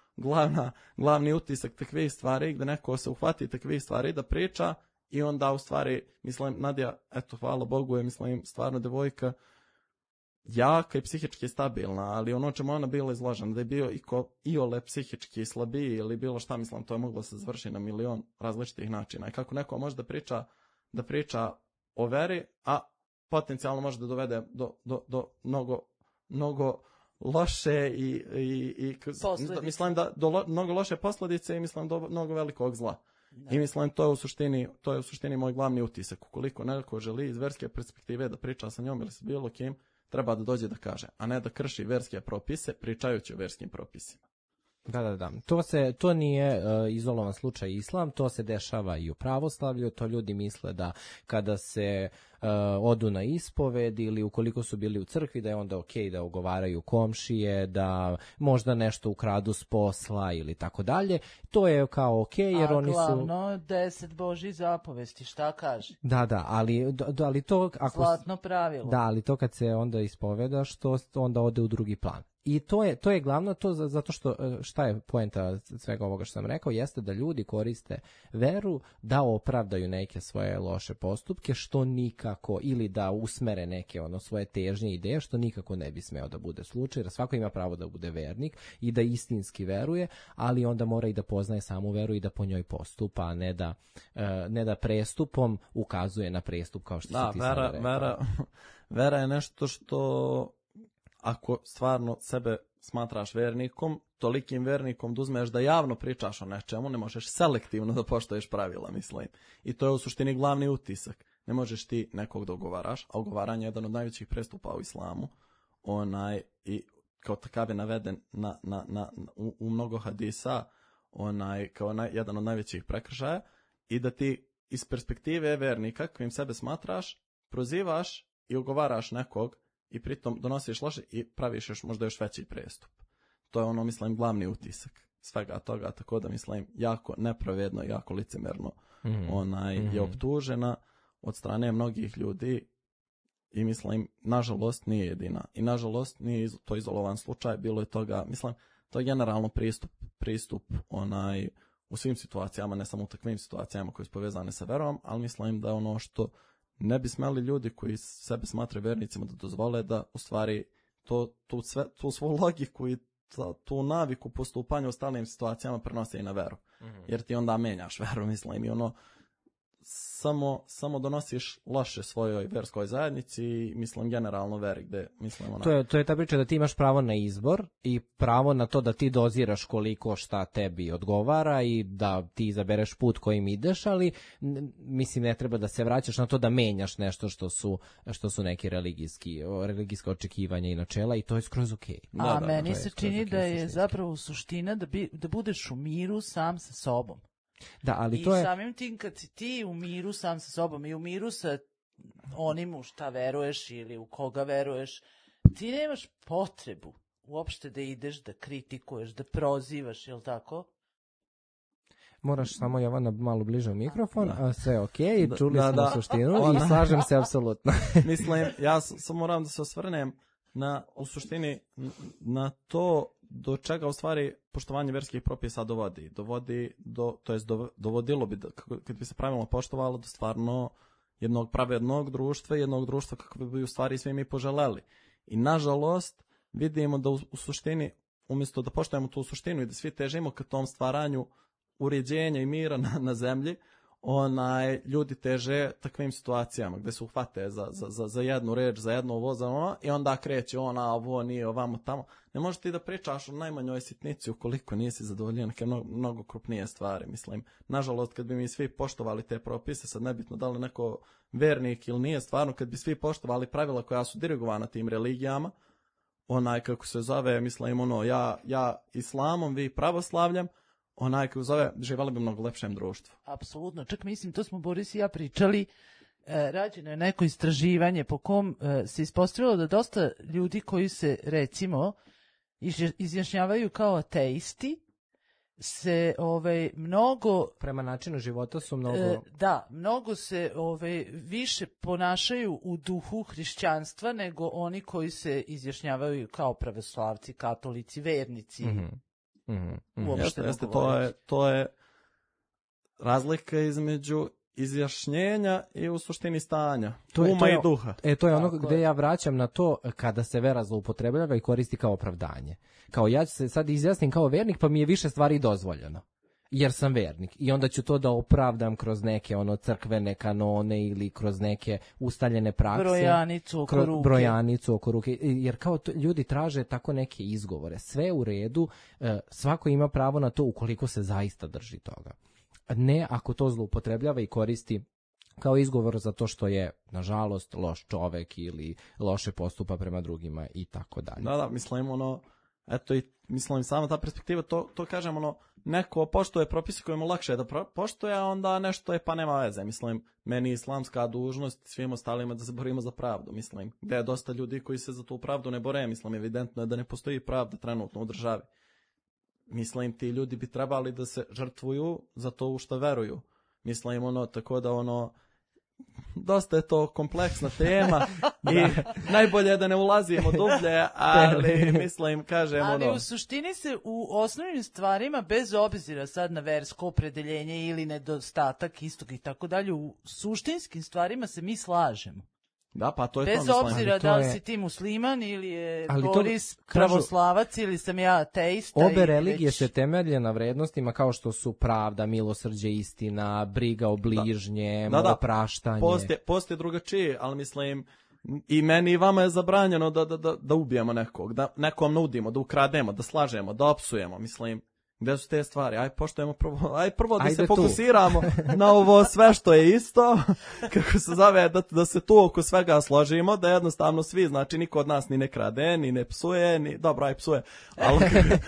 glavni utisak takvih stvari, gdje neko se uhvati takvih stvari da priča i onda u stvari, mislim, Nadija, eto, hvala Bogu, je, mislim, stvarno devojka jaka i psihički stabilna, ali ono čemu ona bila izložena, da je bio iole psihički slabiji ili bilo šta, mislim, to je moglo se završiti na milion različitih načina. I kako neko može da priča o veri, a potencijalno može da dovede do mnogo loše i mislim da do mnogo loše posljedice i mislim do mnogo velikog zla. I mislim, to je u suštini moj glavni utisak. Ukoliko neko želi iz verske perspektive da priča sa njom ili sa bilo kim, treba da dođe da kaže, a ne da krši verske propise pričajući o verskim propisima. Da. To nije izolovan slučaj islam, to se dešava i u pravoslavlju, to ljudi misle da kada se odu na ispoved ili ukoliko su bili u crkvi da je onda okej da ogovaraju komšije, da možda nešto ukradu s posla ili tako dalje. To je kao okej jer oni su... A glavno 10 Božjih zapovesti, šta kaže? Da, ali to... Zlatno pravilo. Da, ali to kad se onda ispovedaš, to onda ode u drugi plan. I to je glavno to zato što šta je poenta svega ovoga što sam rekao jeste da ljudi koriste veru da opravdaju neke svoje loše postupke što nikako ili da usmere neke svoje težnje ideje što nikako ne bi smeo da bude slučaj jer svako ima pravo da bude vernik i da istinski veruje, ali onda mora i da poznaje samu veru i da po njoj postupa, a ne da prestupom ukazuje na prestup kao što si ti sada rekao. Vera je nešto što ako stvarno sebe smatraš vernikom, tolikim vernikom da uzmeš da javno pričaš o nečemu, ne možeš selektivno da poštoješ pravila, mislim. I to je u suštini glavni utisak. Ne možeš ti nekog da ogovaraš, a ogovaranje je jedan od najvećih prestupa u islamu. I kao takav je naveden u mnogo hadisa, kao jedan od najvećih prekršaja, i da ti iz perspektive vernika, kojim sebe smatraš, prozivaš i ogovaraš nekog, i pritom donosiš loše i praviš možda još veći prestup. To je mislim, glavni utisak svega toga, tako da mislim, jako nepravedno, jako licemerno je optužena od strane mnogih ljudi i mislim, nažalost nije jedina. I nažalost nije to izolovan slučaj, bilo je toga, mislim, to je generalno pristup u svim situacijama, ne samo u takvim situacijama koje su povezane sa verom, ali mislim da ono što ne bi smeli ljudi koji sebe smatraju vernicima da dozvole da u stvari tu svu logiku i tu naviku postupanja u ostalim situacijama prenose i na veru. Jer ti onda menjaš veru, mislim, i samo donosiš loše svojoj verskoj zajednici i mislim generalno veri gde mislim To je ta priča da ti imaš pravo na izbor i pravo na to da ti doziraš koliko šta tebi odgovara i da ti izabereš put kojim ideš, ali mislim ne treba da se vraćaš na to da menjaš nešto što su neki religijska očekivanja i načela i to je skroz okej. A meni se čini da je zapravo suština da budeš u miru sam sa sobom. Da, ali i to je... samim tim kad si ti u miru sam sa sobom i u miru sa onim u šta veruješ ili u koga veruješ, ti nemaš potrebu uopšte da ideš, da kritikuješ, da prozivaš, jel tako? Moraš samo, Jovana, malo bliže u mikrofon, a sve okej, čuli smo suštinu i slažem se apsolutno. Mislim, ja samo moram da se osvrnem u suštini na to do čega u stvari poštovanje verskih propisa dovodi. Dovodilo bi, kad bi se pravilno poštovalo, do stvarno jednog pravednog društva, jednog društva kako bi u stvari svi mi poželeli. I nažalost vidimo da u suštini, umjesto da poštujemo tu suštinu i da svi težimo ka tom stvaranju uređenja i mira na zemlji, ljudi teže takvim situacijama gde se uhvate za jednu reč, za jedno ovo, za ono, i onda kreće ovo nije, ovamo, tamo. Ne možeš ti da pričaš o najmanjoj sitnici ukoliko nisi zadovoljen neke mnogo krupnije stvari, mislim. Nažalost, kad bi mi svi poštovali te propise, sad nebitno da li neko vernik ili nije, stvarno, kad bi svi poštovali pravila koja su dirigovana tim religijama, kako se zove, mislim, ja islamom, vi pravoslavljem, kako zove, živali bi mnogo lepšem društvu. Apsolutno, čak mislim, to smo Boris i ja pričali, rađeno je neko istraživanje po kom se ispostavilo da dosta ljudi koji se, recimo, izjašnjavaju kao ateisti, se mnogo... Prema načinu života su mnogo... mnogo se više ponašaju u duhu hrišćanstva nego oni koji se izjašnjavaju kao pravoslavci, katolici, vernici. Jeste, to je razlika između izjašnjenja i u suštini stanja, uma i duha. To je ono gde ja vraćam na to kada se vera zloupotrebljava i koristi kao opravdanje. Kao ja ću se sad izjasnim kao vernik, pa mi je više stvari dozvoljeno, jer sam vernik. I onda ću to da opravdam kroz neke crkvene kanone ili kroz neke ustaljene prakse. Brojanicu oko ruke. Jer kao ljudi traže tako neke izgovore. Sve u redu, svako ima pravo na to ukoliko se zaista drži toga. ne ako to zloupotrebljava i koristi kao izgovor za to što je, nažalost, loš čovek ili loše postupa prema drugima i tako dalje. Da, mislim, eto i mislim sama ta perspektiva, to kažem, neko poštuje propise koje mu lakše da poštuje, a onda nešto je pa nema veze. Mislim, meni je islamska dužnost svim ostalima da se borimo za pravdu. Mislim, gde je dosta ljudi koji se za tu pravdu ne bore, mislim, evidentno je da ne postoji pravda trenutno u državi. Mislim, ti ljudi bi trebali da se žrtvuju za to u što veruju. Mislim, tako da dosta je to kompleksna tema i najbolje je da ne ulazimo dublje, ali mislim, kažem ali u suštini se u osnovnim stvarima, bez obzira sad na versko opredeljenje ili nedostatak istog i tako dalje, u suštinskim stvarima se mi slažemo. Da, pa to je bez to, obzira da li si ti musliman ili je Boris pravoslavac ili sam ja ateista. Obe religije se temelje na vrednostima kao što su pravda, milosrđe, istina, briga o bližnjem, opraštanje. Postoje drugačije, ali mislim i meni i vama je zabranjeno da ubijemo nekog, da nekom nudimo, da ukrademo, da slažemo, da opsujemo, mislim. Gde su te stvari? Prvo da se fokusiramo na ovo sve što je isto, kako se zove, da se tu oko svega složimo, da jednostavno svi, znači niko od nas ni ne krade, ni ne psuje, dobro, aj psuje, ali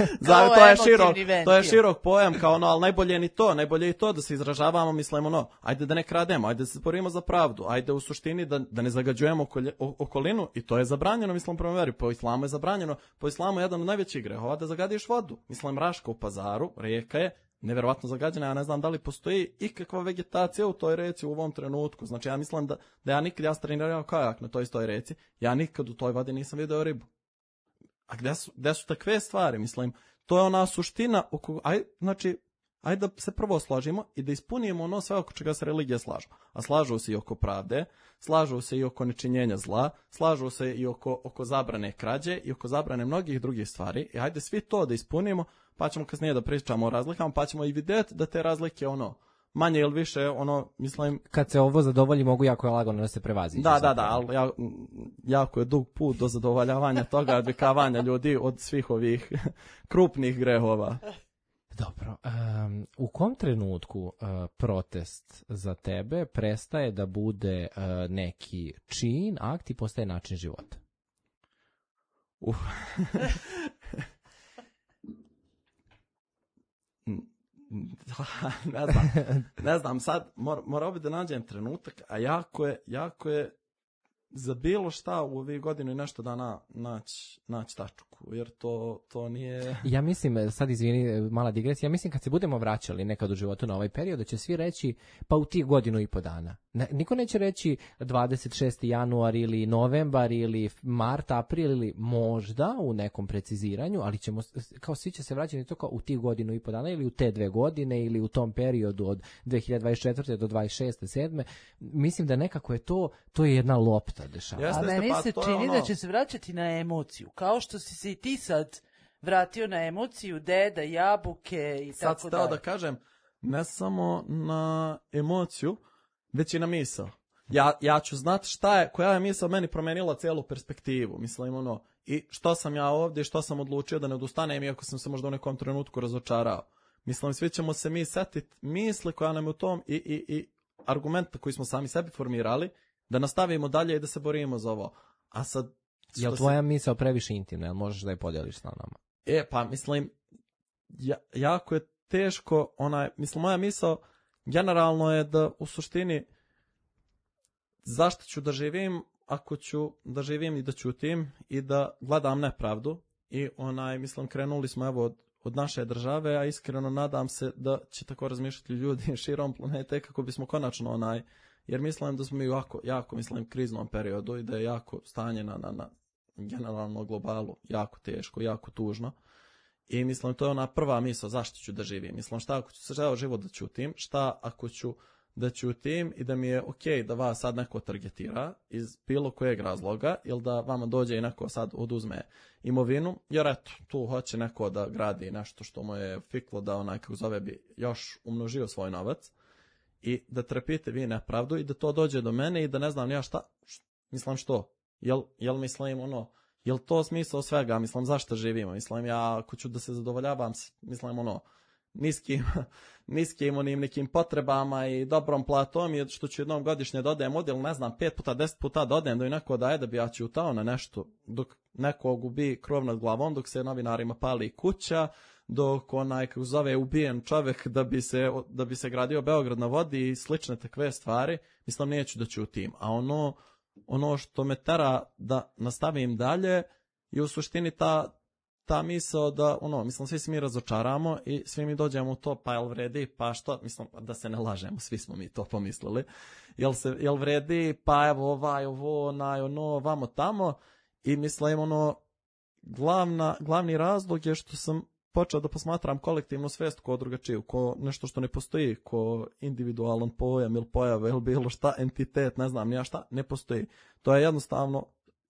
to je širok pojam, kao ali najbolje je to da se izražavamo, mislimo, ajde da ne krademo, ajde da se borimo za pravdu, ajde u suštini da ne zagađujemo okolinu i to je zabranjeno, mislim, prvom veri, po islamu je zabranjeno, po islamu je jedan od najvećih grehova da zagadiš vodu, mislim, Raška u Pazaru, rijeka je nevjerovatno zagađena, ja ne znam da li postoji ikakva vegetacija u toj reci u ovom trenutku. Znači ja mislim da ja trenirao kajak na toj istoj reci, ja nikad u toj vodi nisam vidio ribu. A gde su takve stvari? Mislim, to je ona suština, ajde da se prvo složimo i da ispunimo sve oko čega se religije slažu. A slažu se i oko pravde, slažu se i oko nečinjenja zla, slažu se i oko zabrane krađe i oko zabrane mnogih drugih stvari. I ajde svi to da ispunimo, pa ćemo kasnije da pričamo o razlikama, pa ćemo i vidjeti da te razlike manje ili više, mislim... Kad se ovo zadovolji, mogu jako lagano da se prevaziđe. Da, ali jako je dug put do zadovoljavanja toga, odvikavanja ljudi od svih ovih krupnih grehova. Dobro, u kom trenutku protest za tebe prestaje da bude neki čin, akt i postaje način života? Ne znam, sad morao bi da nađem trenutak, a jako je za bilo šta u ovih godinu i nešto dana naći tačku, jer to nije... Ja mislim, sad izvini, mala digresija, ja mislim kad se budemo vraćali nekad u životu na ovaj period, da će svi reći, pa u tih godinu i po dana. Niko neće reći 26. januar ili novembar ili mart, april ili možda u nekom preciziranju, ali ćemo, kao svi će se vraćati to kao u tih godinu i po dana ili u te 2 godine ili u tom periodu od 2024. do 26. 7. Mislim da nekako je to je jedna lopta dešava. A meni se čini da će se vraćati na emociju, kao što si se i ti sad vratio na emociju deda, jabuke i sad tako dalje. Sad da kažem, ne samo na emociju, već i na misao. Ja ću znati koja je misao meni promenila cijelu perspektivu, mislim i što sam ja ovdje, što sam odlučio da ne odustanem, iako sam se možda u nekom trenutku razočarao. Mislim, svi ćemo se mi setiti misli koja nam je u tom i argumenta koji smo sami sebi formirali, da nastavimo dalje i da se borimo za ovo. A sad... Je li tvoja misao previše intimna, jel možeš da je podijeliš sa nama? Pa mislim, jako je teško, mislim, moja misao generalno je da u suštini zašto ću da živim ako ću da živim i da ćutim i da gledam nepravdu i mislim, krenuli smo evo od naše države, a iskreno nadam se da će tako razmišljati ljudi širom planete kako bismo konačno jer mislim da smo mi u jako kriznom periodu i da je jako stanje na generalno globalu jako teško, jako tužno. I mislim, to je ona prva misao zašto ću da živim. Mislim, šta ako ću se želeo život da ćutim, šta ako ću da ćutim i da mi je okej da vas sad neko targetira iz bilo kojeg razloga ili da vama dođe i neko sad oduzme imovinu, jer eto, tu hoće neko da gradi nešto što mu je fiklo da kako zove bi još umnožio svoj novac i da trpite vi nepravdu i da to dođe do mene i da ne znam ja šta, mislim što, jel mislim jel to smisao svega, mislim zašto živimo, mislim ja ako ću da se zadovoljavam, mislim niskim onim nekim potrebama i dobrom platom je što ću jednom godišnje da odem odjel, ne znam, 5 puta, 10 puta da odem, da i neko daje da bi ja ćutao na nešto, dok neko gubi krov nad glavom, dok se novinarima pali kuća, dok kako zove ubijen čovjek da bi se gradio Beograd na vodi i slične takve stvari, mislim neću da ćutim. A ono što me tera da nastavim dalje je u suštini ta misao da, mislim, svi se mi razočaramo i svi mi dođemo u to, pa jel vredi, pa što, mislim, da se ne lažemo, svi smo mi to pomislili, jel vredi, pa evo vamo tamo, i mislim, glavni razlog je što sam počeo da posmatram kolektivnu svest kao drugačiju, ko nešto što ne postoji, ko individualan pojam ili pojava ili bilo šta, entitet, ne znam nija šta, ne postoji. To je jednostavno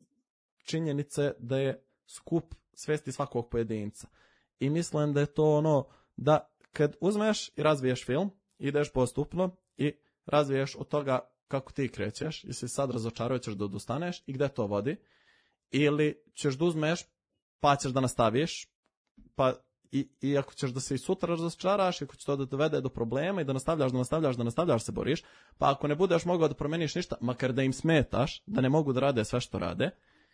činjenice da je skup svesti svakog pojedinca. I mislim da je to da kad uzmeš i razviješ film, ideš postupno i razviješ od toga kako ti krećeš, i se sad razočaruješ da odustaneš i gde to vodi, ili ćeš da uzmeš pa ćeš da nastaviš, pa i ako ćeš da se i sutra razočaraš, ako će to da dovede do problema i da nastavljaš se boriš, pa ako ne budeš mogao da promeniš ništa, makar da im smetaš, da ne mogu da rade sve što rade,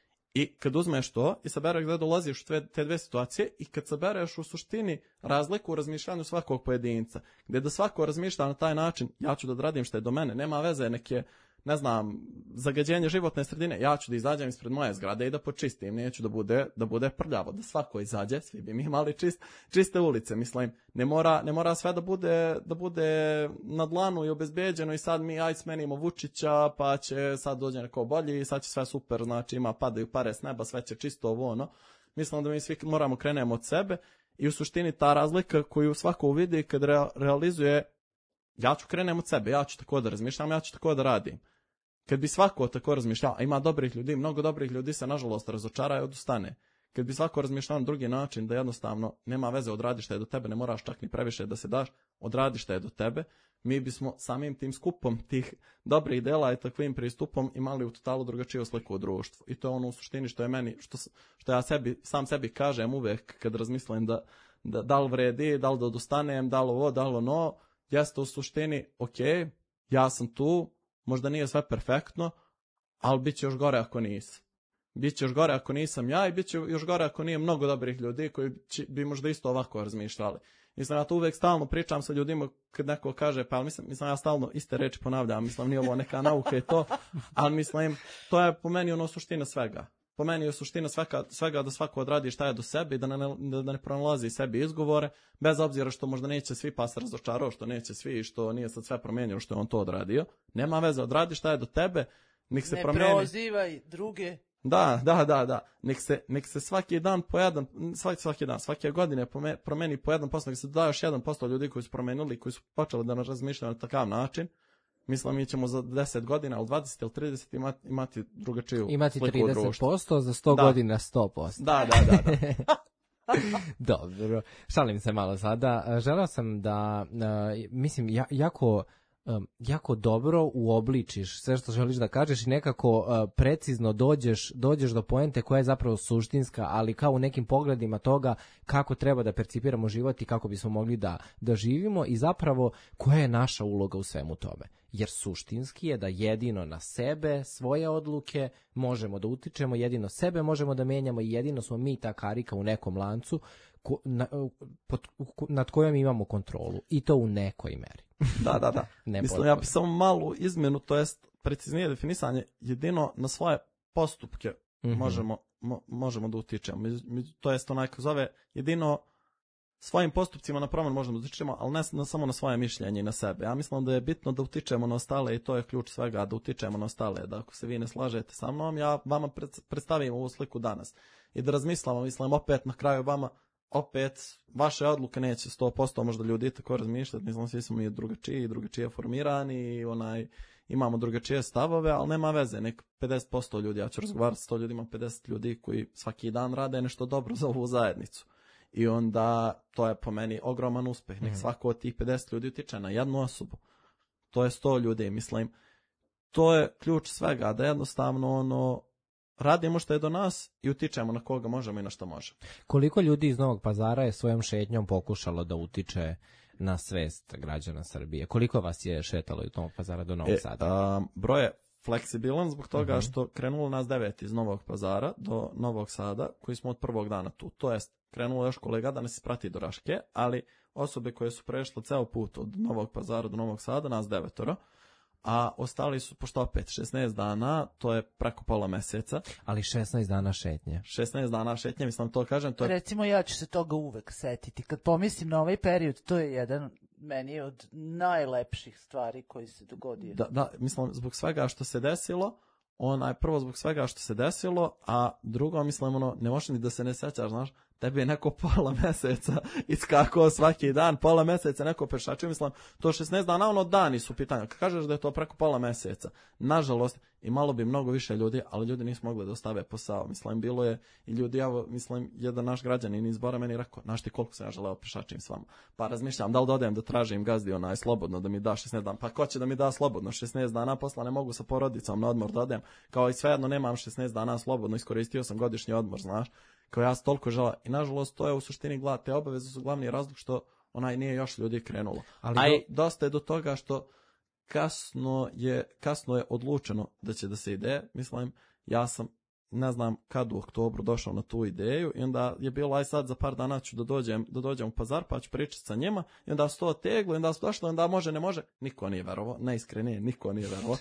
i kad uzmeš to i sabereš gde dolaziš u te dve situacije i kad sabereš u suštini razliku u razmišljanju svakog pojedinca, gde da svako razmišlja na taj način, ja ću da odradim što je do mene, nema veze neke, ne znam, zagađenje životne sredine, ja ću da izađem ispred moje zgrade i da počistim, neću da bude prljavo, da svako izađe, svi bi mi imali čiste ulice, mislim, ne mora sve da bude na dlanu i obezbeđeno i sad mi smenimo Vučića, pa će sad dođe neko bolji i sad će sve super, znači padaju pare s neba, sve će čisto ovo, mislim da mi svi moramo krenemo od sebe i u suštini ta razlika koju svako vidi kad realizuje, ja ću krenem od sebe, ja ću tako da razmišljam, ja ću tako da radim. Kad bi svako tako razmišljao, a ima dobrih ljudi, mnogo dobrih ljudi se nažalost razočara i odustane. Kad bi svako razmišljao na drugi način, da jednostavno nema veze, odradi šta je do tebe, ne moraš čak ni previše da se daš, odradi šta je do tebe, mi bismo samim tim skupom tih dobrih dela i takvim pristupom imali u totalu drugačiju sliku u društvu. I to je ono u suštini što je meni, što ja sam sebi kažem uvek kad razmislim da li vredi, da li da odustanem, da li ovo, da li ono, jeste u suštini, ok, ja sam tu, možda nije sve perfektno, ali bit će još gore ako nisam. Biće još gore ako nisam ja i bit će još gore ako nije mnogo dobrih ljudi koji bi možda isto ovako razmišljali. Mislim, ja to uvek stalno pričam sa ljudima kad neko kaže, pa mislim, ja stalno iste reči ponavljam, mislim, nije ovo neka nauka i to, ali mislim, to je po meni suština svega. Po meni je suština svega da svako odradi šta je do sebe i da ne pronalazi sebi izgovore, bez obzira što možda neće svi pa se razočarao, što neće svi i što nije sad sve promenio što je on to odradio. Nema veze, odradi šta je do tebe, nek se promeni. Ne prozivaj druge. Da. Nek se svaki dan po jedan, svake godine promeni po 1%, nek se da još 1% ljudi koji su promenili, koji su počeli da nas razmišljaju na takav način. Mislim, mi ćemo za 10 godina, ili 20 ili 30 imati drugačiju sliku u društvu. Imati 30%, za 100 godina 100%. Da. Dobro, šalim se malo sada. Želeo sam da, mislim, jako dobro uobličiš sve što želiš da kažeš i nekako precizno dođeš do poente koja je zapravo suštinska, ali kao u nekim pogledima toga kako treba da percipiramo život i kako bismo mogli da živimo i zapravo koja je naša uloga u svemu tome. Jer suštinski je da jedino na sebe, svoje odluke možemo da utičemo, jedino sebe možemo da menjamo i jedino smo mi ta karika u nekom lancu nad kojom imamo kontrolu i to u nekoj meri. Da. Mislim, ja bi samo malu izmenu, to jest preciznije definisanje, jedino na svoje postupke možemo da utičemo. To jest onaj ko zove, jedino svojim postupcima na promjen možemo da utičemo, ali ne samo na svoje mišljenje i na sebe. Ja mislim da je bitno da utičemo na ostale i to je ključ svega, da utičemo na ostale. Da ako se vi ne slažete sa mnom, ja vama predstavim ovu sliku danas. I da razmislimo, mislim, opet na kraju vama, opet, vaše odluke neće 100%, možda ljudi tako razmišljati, mislim, svi smo mi drugačije formirani, imamo drugačije stavove, ali nema veze, nek 50% ljudi, ja ću razgovarati s 100 ljudima, 50 ljudi koji svaki dan rade nešto dobro za ovu zajednicu. I onda, to je po meni ogroman uspeh, nek svako od tih 50 ljudi utiče na jednu osobu. To je 100 ljudi, mislim, to je ključ svega, da jednostavno radimo što je do nas i utičemo na koga možemo i na što možemo. Koliko ljudi iz Novog Pazara je svojom šetnjom pokušalo da utiče na svest građana Srbije? Koliko vas je šetalo iz Novog Pazara do Novog Sada? Broj je fleksibilan zbog toga što krenulo nas 9 iz Novog Pazara do Novog Sada, koji smo od prvog dana tu. To jest, krenulo još kolega da nas isprati do Raške, ali osobe koje su prešle ceo put od Novog Pazara do Novog Sada, nas 9, a ostali su, pošto opet 16 dana, to je preko pola meseca. Ali 16 dana šetnje. 16 dana šetnje, mislim to kažem. To je... Recimo, ja ću se toga uvek setiti. Kad pomislim na ovaj period, to je jedan meni od najlepših stvari koji se dogodio. Da, mislim, zbog svega što se desilo, prvo zbog svega što se desilo, a drugo, mislim, ne možeš ni da se ne sećaš, znaš, tebi je neko pola meseca iskakao svaki dan, pola meseca neko pešačio, mislim, to 16 dana, dani su pitanja. Kad kažeš da je to preko pola meseca, nažalost, imalo bi mnogo više ljudi, ali ljudi nisu mogli da ostave posao. Mislim, bilo je i ljudi, jedan naš građanin iz Bora meni rekao, znaš ti koliko sam ja želeo pešačim s vama. Pa razmišljam, da li dodem da tražim gazdi slobodno da mi da 16 dana. Pa ko će da mi da slobodno 16 dana, posla ne mogu sa porodicom na odmor da odem. Kao i svejedno nemam 16 dana slobodno, iskoristio sam godišnji odmor, znaš. Kao ja sam toliko žela. I nažalost, to je u suštini te obaveze su glavni razlog što nije još ljudi krenulo. Ali dosta je do toga što kasno je odlučeno da će da se ide. Mislim, ja sam, ne znam kad u oktobru došao na tu ideju i onda je bilo, aj sad za par dana ću da dođem u Pazar pa ću pričati sa njima i onda su to teglo i onda su došlo i onda može, ne može. Niko nije verovao, najiskrenije, niko nije verovao.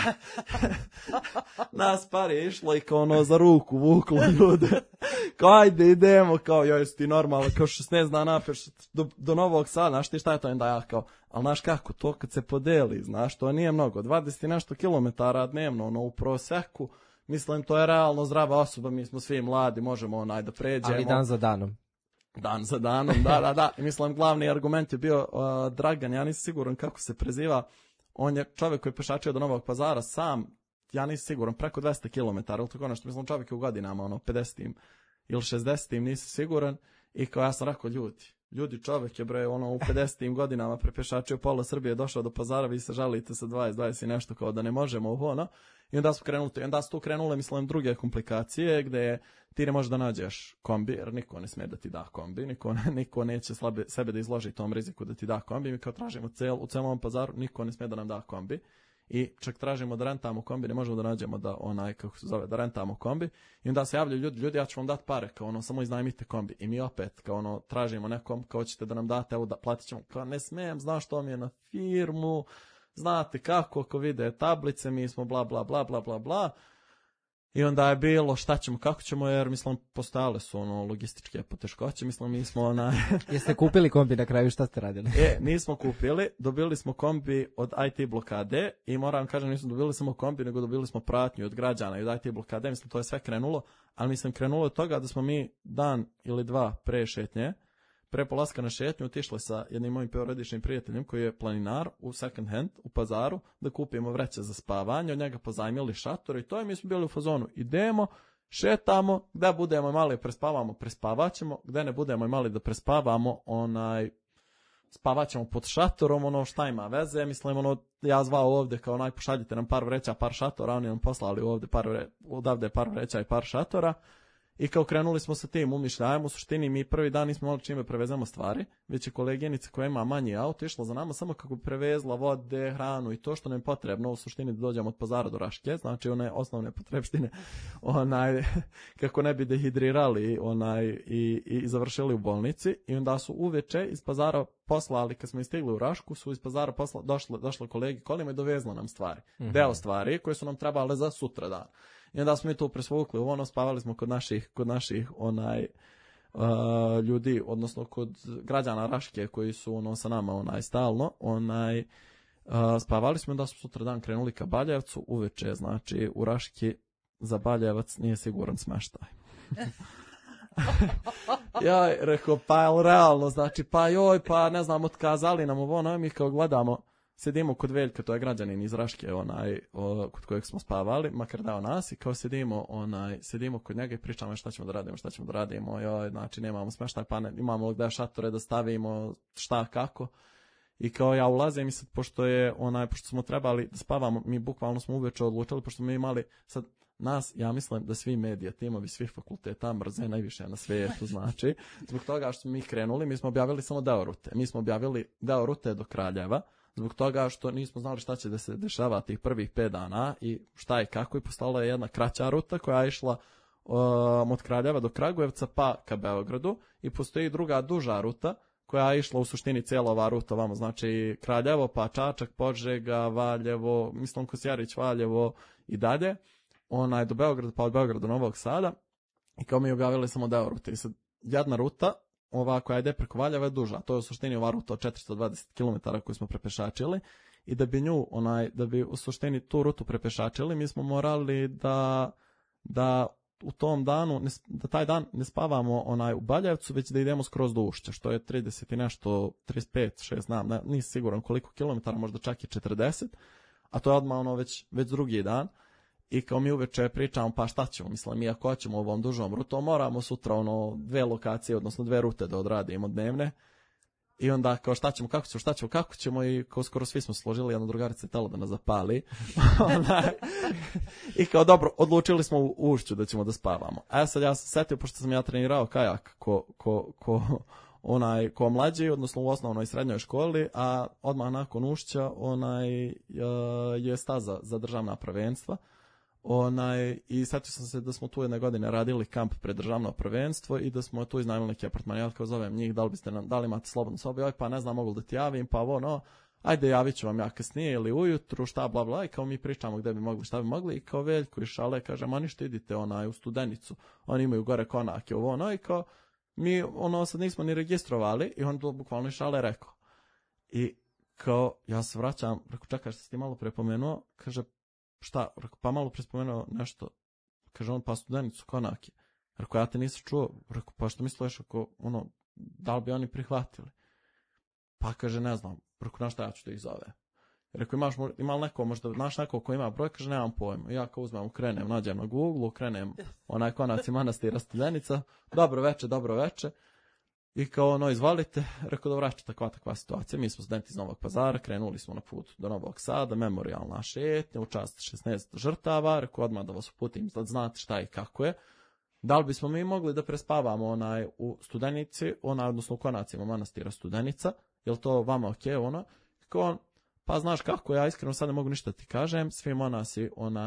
Nas par je išlo i kao za ruku vuklo ljude. Kao ajde idemo, kao joj si ti normalno, kao 16 dana peš do Novog Sada, znaš ti šta je to, onda ja kao, ali znaš kako, to kad se podeli, znaš, to nije mnogo, 20 i nešto kilometara dnevno, u proseku, mislim, to je realno zdrava osoba, mi smo svi mladi, možemo da pređemo. Ali dan za danom. Dan za danom, da. I mislim, glavni argument je bio Dragan, ja nisam siguran kako se preziva, on je čovjek koji je pešačio do Novog Pazara sam, ja nisam siguran, preko 200 km, ili tako nešto, mislim, čovjek je u godinama, 50 ili 60 nisam siguran, i kao ja sam rekao, ljudi, čovjek je u 50 godinama prepešačio pola Srbije, došao do Pazara, vi se žalite sa 20 i nešto, kao da ne možemo, i onda su tu krenule, mislim, druge komplikacije, gde ti ne možeš da nađeš kombi, jer niko ne smije da ti da kombi, niko neće sebe da izloži tom riziku da ti da kombi, mi kao tražimo u celom Pazaru, niko ne smije da nam da kombi, i čak tražimo da rentamo kombi, ne možemo da nađemo da rentamo kombi, i onda se javljaju ljudi, ja ću vam dati pare, kao samo iznajmite kombi, i mi opet, kao tražimo nekom, kao ćete da nam date, evo da platit ćemo, kao ne smijem, znaš što mi je na firmu, znate kako, ako vide tablice, mi smo bla bla bla bla bla bla, i onda je bilo šta ćemo, kako ćemo, jer mislim postojale su logističke poteškoće, mislim mi smo Jeste kupili kombi na kraju, šta ste radili? Nismo kupili, dobili smo kombi od IT blokade i moram kažem, nismo dobili samo kombi, nego dobili smo pratnju od građana i od IT blokade, mislim to je sve krenulo, ali mislim krenulo od toga da smo mi dan ili dva pre šetnje, pre polaska na šetnju otišli sa jednim mojim porodičnim prijateljem koji je planinar u second hand u Pazaru da kupimo vreće za spavanje, od njega pozajmili šator i to je, mi smo bili u fazonu, idemo, šetamo, gde budemo imali prespavamo, prespavaćemo, gde ne budemo imali da prespavamo, spavaćemo pod šatorom, šta ima veze, mislim, ja zvao ovde kao pošaljite nam par vreća, par šatora, oni nam poslali odavde par vreća i par šatora. I kao krenuli smo sa tim umišljajem, u suštini mi prvi dan nismo mogli čime prevezemo stvari, već je koleginica koja ima manji auto išla za nama samo kako bi prevezla vode, hranu i to što nam je potrebno, u suštini da dođemo od Pazara do Raške, znači one osnovne potrebštine, kako ne bi dehidrirali i završili u bolnici, i onda su uveče iz Pazara poslali, kad smo istigli u Rašku, su iz Pazara došli kolegi kolima i dovezlo nam stvari, deo stvari koje su nam trebale za sutra dan. I onda smo mi to presvukli, spavali smo kod naših ljudi, odnosno kod građana Raške koji su sa nama stalno, spavali smo i onda smo sutra dan krenuli ka Baljevcu, uveče, znači u Raški za Baljevac nije siguran smeštaj. Ja rekao, pa je realno, znači, pa ne znam, otkazali nam mi kao gledamo, sedimo kod Veljka, to je građanin iz Raške, kod kojeg smo spavali, makar dao nas, i kao sedimo kod njega i pričamo šta ćemo da radimo, znači nemamo smeštaj, pa imamo gde šatore da stavimo, šta, kako, i kao ja ulazim i sad, pošto smo trebali da spavamo, mi bukvalno smo uveče odlučili, pošto smo imali, sad, nas, ja mislim da svi medija, timovi, svih fakulteta mrze najviše na svijetu, znači, zbog toga što smo mi krenuli, mi smo objavili samo deo rute. Mi smo objavili deo rute do Kraljeva, zbog toga što nismo znali šta će da se dešava tih prvih 5 dana i šta i kako, i postala je jedna kraća ruta koja je išla od Kraljeva do Kragujevca pa ka Beogradu, i postoji druga duža ruta koja je išla u suštini cijela ova ruta vamo, znači Kraljevo pa Čačak, Požega, Valjevo, mislim Kosjerić, Valjevo i dalje, do Beograda pa od Beograda do Novog Sada, i kao mi objavili samo deo rute. I sad jedna ruta, ova koja ide preko Valjeva, je duža, to je u suštini ova ruta od 420 km koju smo prepešačili, i da bi da bi u suštini tu rutu prepešačili, mi smo morali da u tom danu, da taj dan ne spavamo u Baljevcu, već da idemo skroz do Ušća, što je 30 i nešto, 35, 6, znam, nisam siguran koliko kilometara, možda čak i 40, a to je odmah već drugi dan. I kao mi uveče pričamo, pa šta ćemo, mislim, mi ako hoćemo ovom dužom rutom, moramo sutra 2 lokacije, odnosno 2 rute da odradimo dnevne. I onda kao šta ćemo, kako ćemo, i kao skoro svi smo složili, jedna drugarica je tela da nas zapali. I kao dobro, odlučili smo u Ušću da ćemo da spavamo. A sad ja sam setio, pošto sam ja trenirao kajak ko mlađi, odnosno u osnovnoj i srednjoj školi, a odmah nakon Ušća je staza za državna prvenstva. I setio sam se da smo tu jedne godine radili kamp pred državno prvenstvo i da smo tu iznajmili neki apartman. Ja kao zovem njih, da li imate slobodnu sobu, pa ne znam, mogu da ti javim, pa ajde javit ću vam ja kasnije ili ujutru, šta bla bla, i kao mi pričamo gde bi mogli, šta bi mogli, i kao Veljko i Šale kaže, ma ništa, idite u Studenicu, oni imaju gore konake, i kao mi sad nismo ni registrovali, i on to bukvalno i Šale rekao. I kao ja se vraćam, rekao, čekaj, što si ti malo prepomenuo, kaže, šta, rekao, pa malo prespomenuo nešto, kaže on, pa Studenicu, konake. Rekao, ja te nisam čuo, rekao, pa što misliš, da li bi oni prihvatili? Pa kaže, ne znam, rekao, na šta ja ću da ih zove? Rekao, ima li neko, možda znaš neko ko ima broj, kaže, nemam pojma. Ja kao uzmem, krenem, nađem na Google, krenem konaci manastira Studenica, dobro veče. I kao izvalite, rekao, dobro, takva situacija. Mi smo studenti iz Novog Pazara, krenuli smo na put do Novog Sada, memorijalna šetnja, u čast 16 žrtava, rekao, odmah da vas uputim, da znate šta i kako je. Da li bismo mi mogli da prespavamo u Studenici, odnosno u konacima manastira Studenica, je li to vama okej, Kao pa znaš kako, ja iskreno sad ne mogu ništa ti kažem, svi monasi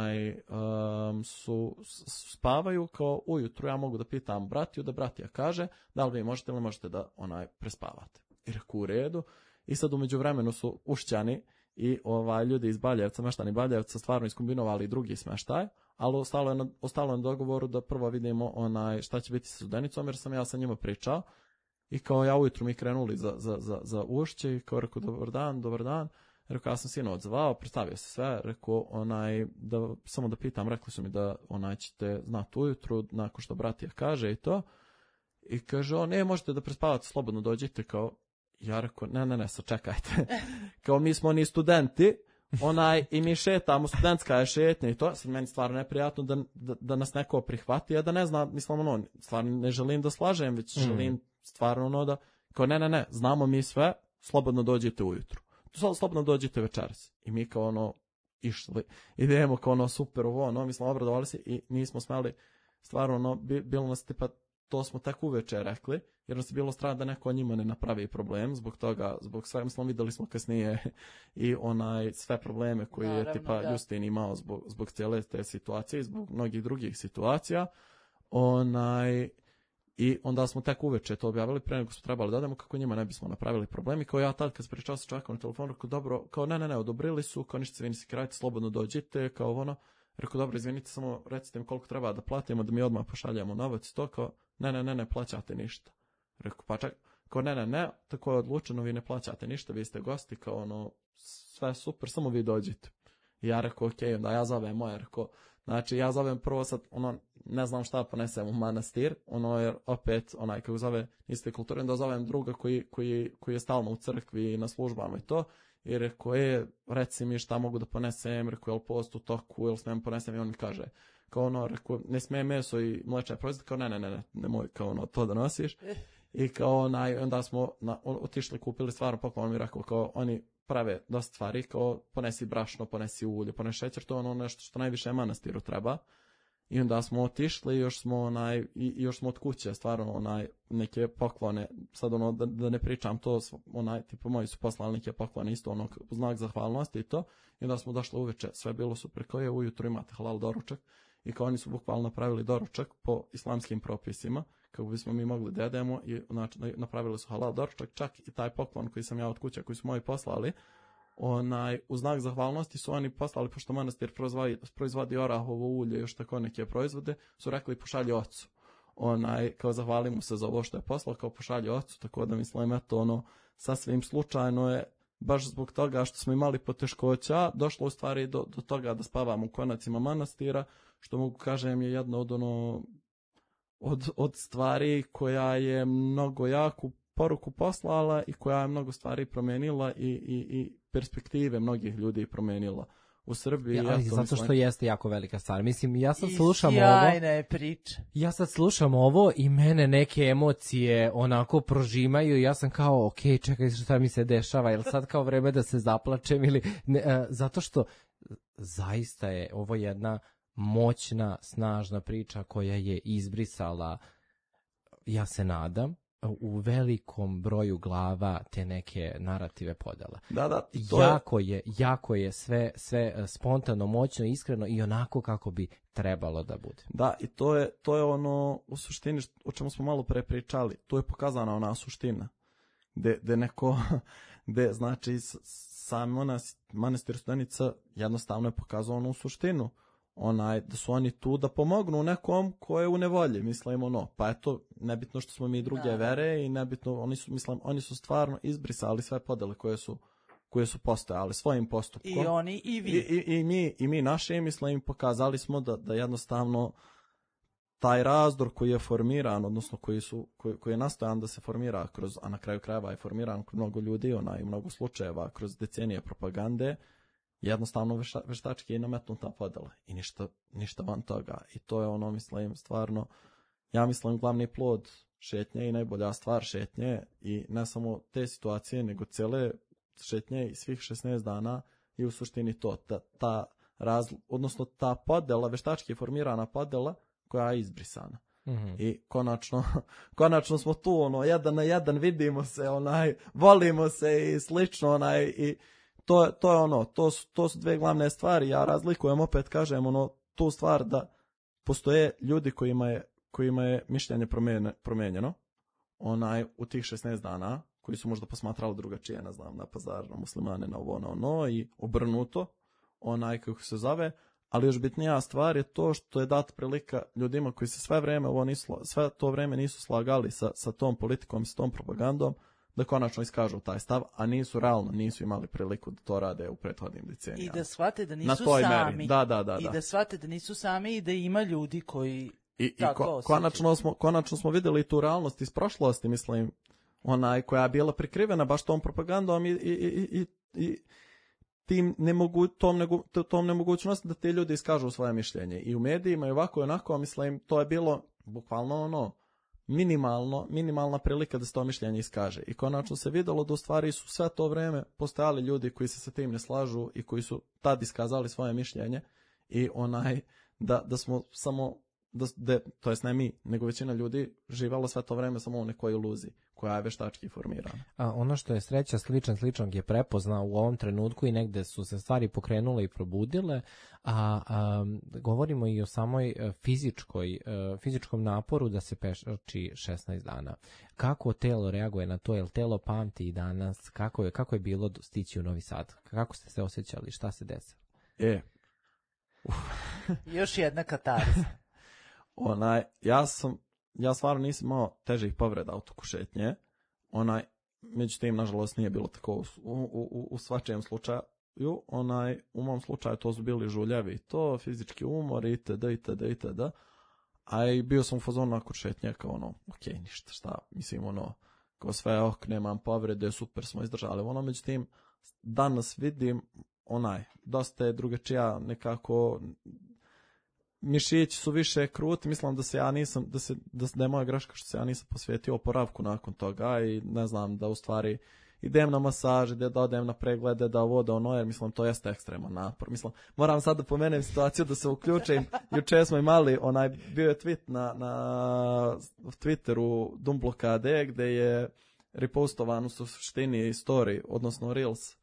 spavaju, kao ujutru ja mogu da pitam bratiju, da bratija kaže da li vi možete ili možete da prespavate. I rekao u redu, i sad umeđu vremenu su Ušćani i ljudi iz Baljevca, meštani Baljevca, stvarno iskombinovali drugi smeštaj, ali ostalo je na dogovoru da prvo vidimo šta će biti sa Studenicom, jer sam ja sa njima pričao, i kao ja ujutru mi krenuli za Ušće, i kao rekao dobar dan, rekao, ja sam sinoć zvao, predstavio se sve, rekao, samo da pitam, rekli su mi da ćete znati ujutru, nakon što bratija kaže i to, i kaže, možete da prespavate, slobodno dođite, kao, ja rekao, ne, sačekajte, kao, mi smo oni studenti, i mi šetamo, studentska je šetnja i to, sad meni stvarno neprijatno da nas neko prihvati, a da ne zna, mislim, stvarno ne želim da slažem, već želim stvarno da, kao, ne, znamo mi sve, slobodno dođite ujutru. Slobodno dođite večeras. I mi kao išli. Idemo kao super mi smo obradovali se i nismo smeli, stvarno bilo nas tipa, to smo tek uveče rekli, jer nas je bilo strah da neko njima ne napravi problem, zbog toga, zbog svega, mislim, videli smo kasnije i sve probleme koje je tipa Justin imao zbog cijele te situacije i zbog mnogih drugih situacija. I onda smo tek uveče to objavili, pre nego smo trebali da odemo, kako njima ne bismo napravili problemi. Kao ja tad kad sam pričao sa čovjekom na telefonu, rekao dobro, kao ne, odobrili su, kao ništa se vi nisi krajite, slobodno dođite, kao rekao dobro, izvinite, samo recite mi koliko treba da platimo, da mi odmah pošaljemo novac, to kao ne plaćate ništa. Rekao pa čak, kao ne, tako je odlučeno, vi ne plaćate ništa, vi ste gosti, kao sve super, samo vi dođite. I ja rekao okej, onda ja zovem moje, rekao, znači ja zovem prvo sad, ne znam šta ponesem u manastir, jer opet, kako zove iste kulture, onda zovem druga koji je stalno u crkvi i na službama i to, i rekao, reci mi šta mogu da ponesem, rekao, je li post u toku, ili smijem ponesem, i on mi kaže, kao rekao, ne smije meso i mlečne proizvode, kao nemoj, kao to da nosiš, i kao onda smo otišli, kupili stvarno poklon, mi rekao, kao oni prave dosta stvari, kao ponesi brašno, ponesi ulje, ponesi šećer, to je nešto što najviše manastiru treba. I onda smo otišli, još smo od kuće stvarno neke poklone, sad da ne pričam to, tipa moji su poslali neke poklone isto znak zahvalnosti i to. I onda smo došli uveče, sve bilo super, kao je ujutro imate halal doručak i kao oni su bukvalno napravili doručak po islamskim propisima, kako bismo mi mogli da jedemo i znači, napravili su halal doručak, čak i taj poklon koji sam ja od kuće, koji su moji poslali, u znak zahvalnosti su oni poslali, pošto manastir proizvodi orahovo ulje i još tako neke proizvode, su rekli pošalji ocu. Kao zahvalimo se za ovo što je poslao, kao pošalji ocu, tako da mislim, eto, sasvim slučajno je, baš zbog toga što smo imali poteškoća, došlo u stvari do toga da spavamo u konacima manastira, što mogu kažem je jedno od stvari koja je mnogo jaku poruku poslala i koja je mnogo stvari promijenila i perspektive mnogih ljudi promijenila u Srbiji. Ali zato što jeste jako velika stvar. Mislim, ja sad slušam ovo. Sjajna je priča. Ja sad slušam ovo i mene neke emocije onako prožimaju i ja sam kao, ok, čekaj šta mi se dešava, jel sad kao vreme da se zaplačem ili ne, zato što zaista je ovo jedna moćna, snažna priča koja je izbrisala, ja se nadam, u velikom broju glava te neke narative podela. Da, jako je sve spontano, moćno, iskreno i onako kako bi trebalo da bude. Da, i to je ono u suštini o čemu smo malo pre pričali. To je pokazana ona suština. Gde znači sam manastir Studenica jednostavno je pokazao onu suštinu. Da su oni tu da pomognu nekom ko je u nevolji, mislim, pa eto, nebitno što smo mi druge vere i nebitno, oni su stvarno izbrisali sve podele koje su postojale svojim postupkom. I oni i vi. I mi naše, mislim, pokazali smo da jednostavno taj razdor koji je formiran, odnosno koji je nastojan da se formira a na kraju krajeva je formiran kod mnogo ljudi, i mnogo slučajeva kroz decenije propagande, jednostavno veštački je nametnuta podela i ništa van toga. I to je mislim, stvarno, ja mislim, glavni plod šetnje i najbolja stvar šetnje i ne samo te situacije, nego cele šetnje i svih 16 dana i u suštini to, odnosno ta podela, veštački formirana podela koja je izbrisana. Mm-hmm. I konačno smo tu, jedan na jedan vidimo se, volimo se i slično, i to su dve glavne stvari. Ja razlikujem, opet kažem, tu stvar da postoje ljudi kojima je mišljenje promijenjeno u tih 16 dana, koji su možda posmatrali drugačije, ne znam, na pazar, na muslimane, na ovo, i obrnuto, kako se zove, ali još bitnija stvar je to što je data prilika ljudima koji se sve to vreme nisu slagali sa tom politikom i sa tom propagandom, da konačno iskažu taj stav, a nisu imali priliku da to rade u prethodnim decenijama. I da shvate da nisu sami. Da. I da shvate da nisu sami i da ima ljudi koji konačno smo vidjeli tu realnost iz prošlosti, mislim, koja je bila prikrivena baš tom propagandom i tom nemogućnosti da ti ljudi iskažu svoje mišljenje. I u medijima i ovako i onako, mislim, to je bilo bukvalno minimalna prilika da se to mišljenje iskaže. I konačno se vidjelo da u stvari su sve to vreme postojali ljudi koji se sa tim ne slažu i koji su tad iskazali svoje mišljenje i da smo samo, to jest ne mi, nego većina ljudi živjela sve to vreme samo u nekoj iluziji koja je veštački formirana. A ono što je sreća sličnog je prepoznao u ovom trenutku i negde su se stvari pokrenule i probudile, a govorimo i o samoj fizičkom naporu da se peši 16 dana. Kako telo reaguje na to? Jel telo pamti i danas? Kako je bilo stići u Novi Sad? Kako ste se osjećali? Šta se desilo? Još jedna katarza. Ja stvarno nisam imao težih povreda u toku šetnje. Međutim, nažalost, nije bilo tako u svačijem slučaju. U mom slučaju to su bili žuljevi, to fizički umor, itd. A i bio sam u fazonu kod šetnje kao ok, ništa, šta, mislim, kao sve, nemam povrede, super smo izdržali. Međutim, danas vidim, dosta je drugačija nekako. Mišići su više kruti, mislim da se ja nisam, da je moja greška što se ja nisam posvetio oporavku nakon toga i ne znam da u stvari idem na masaže, da odem na preglede, da ovo, da ono, jer mislim, to jeste ekstreman napor. Mislim, moram sad da pomenem situaciju da se uključim. Juče smo imali, bio je tweet na Twitteru Dumblokade, gde je repostovan u suštini story, odnosno Reels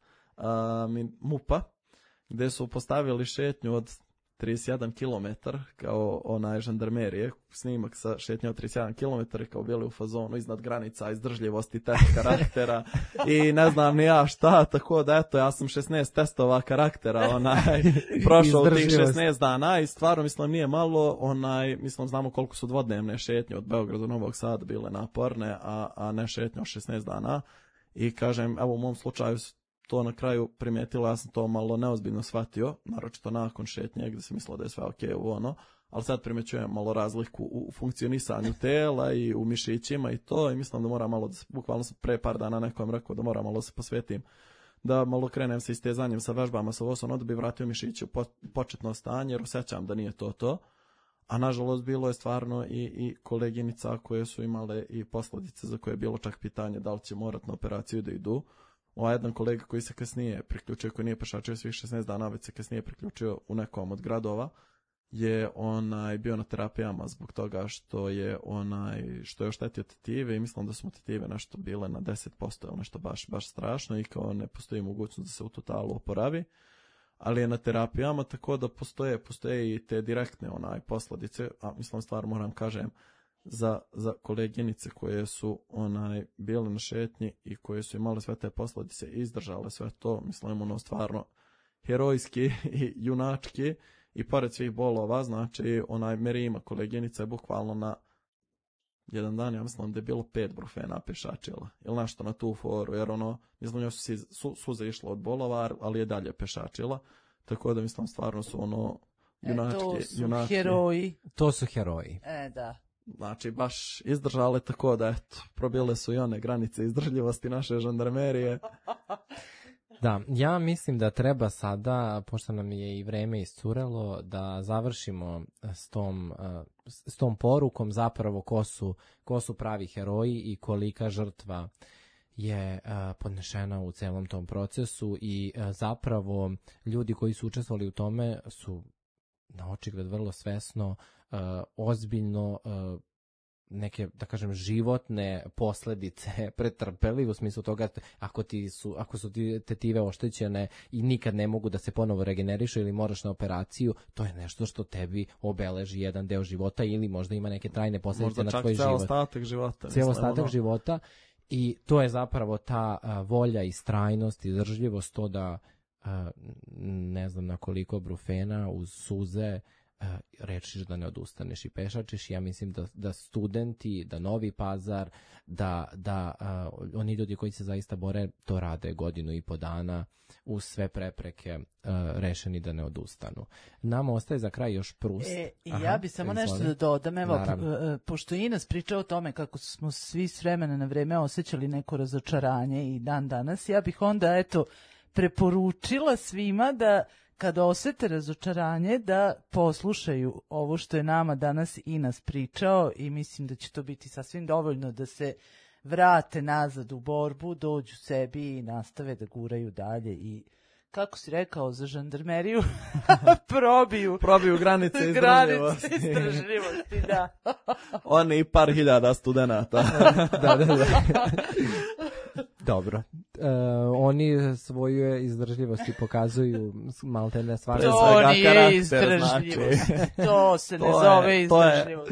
MUP-a, gde su postavili šetnju od 31 km kao žandarmerije, snimak sa šetnje od 31 km kao bili u fazonu iznad granica izdržljivosti, test karaktera i ne znam ni ja šta, tako da eto, ja sam 16 testova karaktera prošao u tih 16 dana i stvarno mislim nije malo, mislim znamo koliko su dvodnevne šetnje od Beograda do Novog Sada bile naporne, a ne šetnje od 16 dana i kažem, evo u mom slučaju to na kraju primijetila, ja sam to malo neozbiljno shvatio, naročito nakon šetnje gdje sam mislila da je sve ok ali sad primjećujem malo razliku u funkcionisanju tela i u mišićima i to i mislim da moram malo, bukvalno sam pre par dana nekom rekao da moram malo se posvetim, da malo krenem sa istezanjem, sa vežbama, sa vosom, da bi vratio mišiće u početno stanje jer osjećam da nije to. A nažalost bilo je stvarno i koleginica koje su imale i posljedice za koje je bilo čak pitanje da li će morat na operaciju da idu. Jedan kolega koji se kasnije priključio, koji nije pešačio svih 16 dana, već se kasnije priključio u nekom od gradova, je bio na terapijama zbog toga što je oštetio tetive i mislim da su mu tetive nešto bile na 10% ili nešto baš strašno i kao ne postoji mogućnost da se u totalu oporavi, ali je na terapijama, tako da postoje i te direktne posljedice, a mislim stvar moram kažem za koleginice koje su bile na šetnji i koje su imale sve te posljedice i izdržale sve to, mislim stvarno herojski i junački i pored svih bolova, znači Merima koleginica je bukvalno na jedan dan, ja mislim da je bilo 5 brufena pešačila ili nešto na tu foru, jer mislim njoj su suze išle od bolova, ali je dalje pešačila, tako da mislim stvarno su junački. Heroji. To su heroji. Da. Znači, baš izdržale, tako da, eto, probile su i one granice izdržljivosti naše žandarmerije. Da, ja mislim da treba sada, pošto nam je i vreme iscurelo, da završimo s tom porukom zapravo ko su pravi heroji i kolika žrtva je podnešena u celom tom procesu i zapravo ljudi koji su učestvovali u tome su na očigled vrlo svesno ozbiljno neke, da kažem, životne posljedice pretrpeli, u smislu toga ako su ti tetive oštećene i nikad ne mogu da se ponovo regenerišu ili moraš na operaciju, to je nešto što tebi obeleži jedan deo života ili možda ima neke trajne posljedice na tvoj život. Možda čak ostatak života. Ostatak života i to je zapravo ta volja i strajnost i izdržljivost, to da ne znam na koliko brufena uz suze rečiš da ne odustaneš i pešačiš. Ja mislim da studenti, da Novi Pazar, da oni ljudi koji se zaista bore to rade 1.5 godina uz sve prepreke rešeni da ne odustanu. Nama ostaje za kraj još Prust. Ja bi samo nešto da dodam. Evo, pošto Ines priča o tome kako smo svi s vremena na vreme osjećali neko razočaranje i dan danas, ja bih onda preporučila svima da kada osete razočaranje da poslušaju ovo što je nama danas Inas pričao i mislim da će to biti sasvim dovoljno da se vrate nazad u borbu, dođu sebi i nastave da guraju dalje i kako si rekao za žandarmeriju, probiju granice izdržljivosti, da. Oni i par hiljada studenata. Da. Dobro. Oni svoju izdržljivosti pokazuju maltene stvari. To nije izdržljivost. To se ne zove izdržljivost.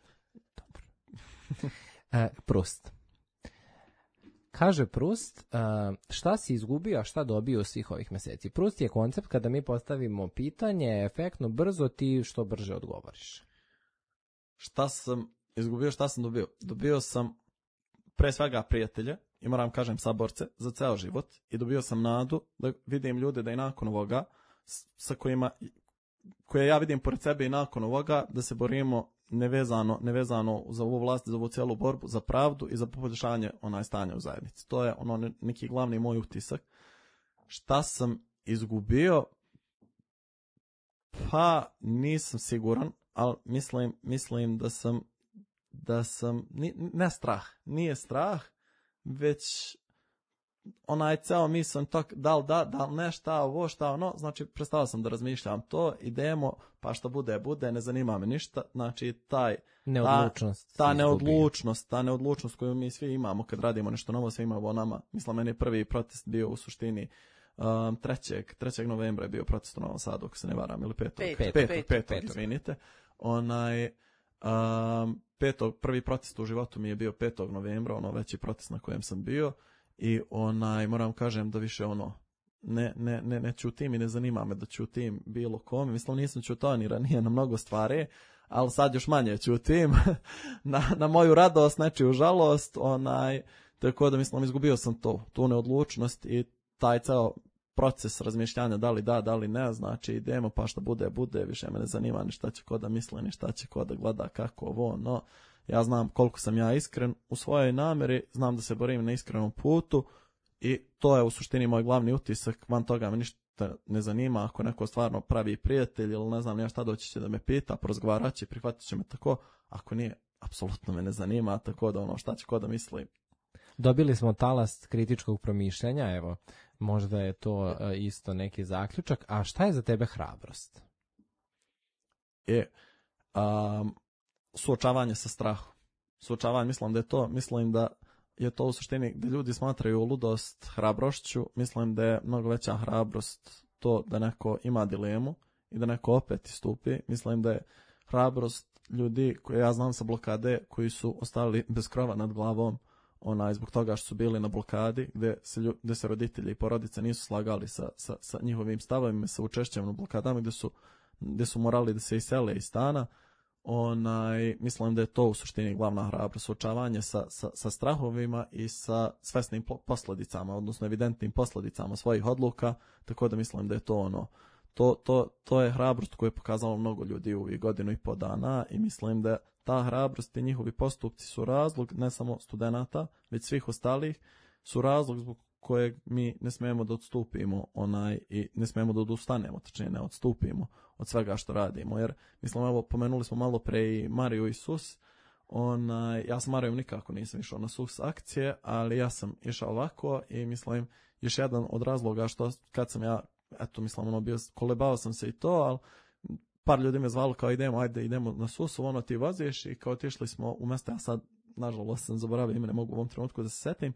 Prust. Kaže Prust, šta si izgubio, a šta dobio svih ovih meseci? Prust je koncept kada mi postavimo pitanje, efektno, brzo, ti što brže odgovoriš. Šta sam izgubio, šta sam dobio? Dobio sam pre svega prijatelje, i moram kažem saborce, za ceo život, i dobio sam nadu da vidim ljude da i nakon ovoga, sa koje ja vidim pored sebe i nakon ovoga, da se borimo nevezano za ovu vlast, za ovu cijelu borbu, za pravdu i za poboljšanje stanja u zajednici. To je neki glavni moj utisak. Šta sam izgubio? Pa nisam siguran, ali mislim da sam ne strah, nije strah, već onaj ceo mislim da li ne, šta ovo, šta ono, znači prestao sam da razmišljam to, idemo, pa šta bude, ne zanima me ništa, znači ta neodlučnost koju mi svi imamo kad radimo nešto novo, svi imamo nama, mislim, meni je prvi protest bio u suštini 3. novembra je bio protest u Novom Sadu, ako se ne varam, ili 5. izvinite, prvi protest u životu mi je bio 5. novembra, veći protest na kojem sam bio i moram kažem da više ne ćutim i ne zanima me da ćutim bilo kome, mislim nisam ćutao ni ranije na mnogo stvari, ali sad još manje ćutim na moju radost, nečiju žalost, tako da mislim izgubio sam tu neodlučnost i taj ceo proces razmišljanja da li da, da li ne, znači idemo pa šta bude, više me ne zanima ni šta će ko da misli, ni šta će ko da gleda kako ovo, no ja znam koliko sam ja iskren u svojoj namjeri, znam da se borim na iskrenom putu i to je u suštini moj glavni utisak, van toga me ništa ne zanima, ako neko stvarno pravi prijatelj ili ne znam ja šta doći će da me pita, porazgovarat će, prihvatit će me tako, ako nije, apsolutno me ne zanima, tako da šta će ko da misli. Dobili smo talas kritičkog promišljanja, evo, možda je to isto neki zaključak, a šta je za tebe hrabrost? Suočavanje sa strahom. Suočavanje, mislim da je to u suštini gdje ljudi smatraju ludost hrabrošću, mislim da je mnogo veća hrabrost to da neko ima dilemu i da neko opet istupi, mislim da je hrabrost ljudi koje ja znam sa blokade koji su ostali bez krova nad glavom, zbog toga što su bili na blokadi, gdje se roditelji i porodice nisu slagali sa njihovim stavovima, sa učešćem na blokadama, gdje su morali da se isele iz stana. Mislim da je to u suštini glavna hrabrost, suočavanje sa strahovima i sa svesnim posljedicama, odnosno evidentnim posljedicama svojih odluka, tako da mislim da je to je hrabrost koju je pokazalo mnogo ljudi u ovih 1,5 dana i mislim da ta hrabrost i njihovi postupci su razlog ne samo studenata, već svih ostalih, su razlog zbog kojeg mi ne smijemo da odstupimo i ne smijemo da odustanemo, tačnije ne odstupimo od svega što radimo, jer mislim, evo, pomenuli smo malo pre i Mariju i SUS, ja s Marijom nikako nisam išao na SUS akcije, ali ja sam išao ovako i mislim, još jedan od razloga što kad sam ja, kolebao sam se i to, ali par ljudi me zvalo kao idemo na SUS, ti voziš i kao otišli smo u mjesto, ja sad, nažalost sam zaboravio ime, ne mogu u ovom trenutku da se setim,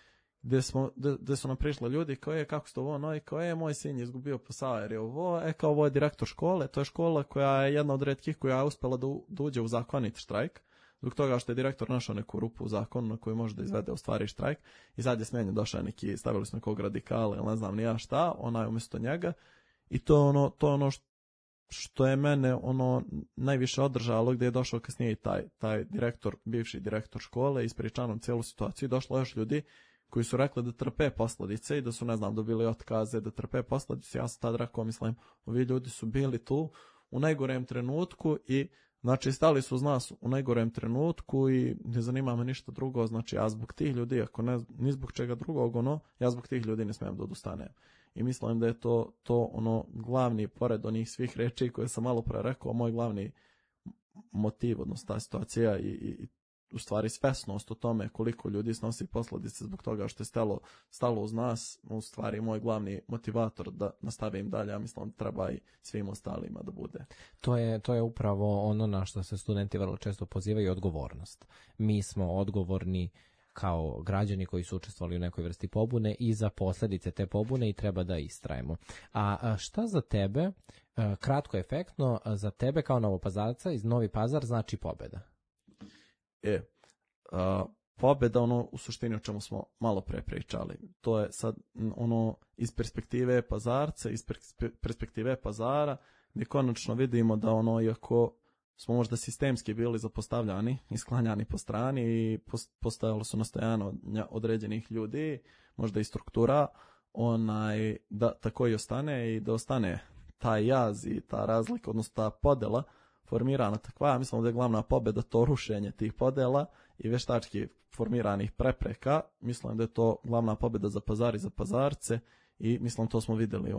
gdje su nam prišli ljudi kako ste ovo, i kao moj sin je izgubio posao jer je ovo je direktor škole, to je škola koja je jedna od retkih koja je uspjela da uđe u zakonit štrajk, zbog toga što je direktor našao neku rupu u zakonu na koju može da izvede u stvari štrajk i sad je smijenjen, došao neki, stavili su nekog radikala ili ne znam ni ja šta, umjesto njega i to je ono što je mene najviše održalo, gdje je došao kasnije taj direktor, bivši direktor škole, ispričao nam cijelu situaciju i došlo još ljudi koji su rekli da trpe posljedice i da su, dobili otkaze, da trpe posljedice. Ja sam tad rekao, mislim, ovi ljudi su bili tu u najgorem trenutku i, znači, stali su uz nas u najgorem trenutku i ne zanima me ništa drugo, znači, ja zbog tih ljudi, ako ne, ni zbog čega drugog, ja zbog tih ljudi ne smijem da odustanem. I mislim da je to glavni, pored onih svih reči koje sam malo pre rekao, moj glavni motiv, odnosno ta situacija i u stvari svesnost o tome koliko ljudi snosi posljedice zbog toga što je stalo uz nas, u stvari moj glavni motivator da nastavim dalje, ja mislim da treba i svim ostalima da bude. To je upravo ono na što se studenti vrlo često pozivaju, odgovornost. Mi smo odgovorni kao građani koji su učestvovali u nekoj vrsti pobune i za posljedice te pobune i treba da istrajemo. A šta za tebe, kratko efektno, za tebe kao Novopazarca iz Novi Pazar znači pobjeda? Pobjeda, u suštini o čemu smo malo pre pričali. To je sad iz perspektive Pazarca, iz perspektive Pazara, mi konačno vidimo da iako smo možda sistemski bili zapostavljani i sklanjani po strani i postojalo su nastojano određenih ljudi, možda i struktura, da tako i ostane i da ostane taj jaz i ta razlika, odnosno ta podela formirana takva. Mislim da je glavna pobjeda to rušenje tih podela i veštački formiranih prepreka. Mislim da je to glavna pobjeda za Pazar i za Pazarce i mislim to smo vidjeli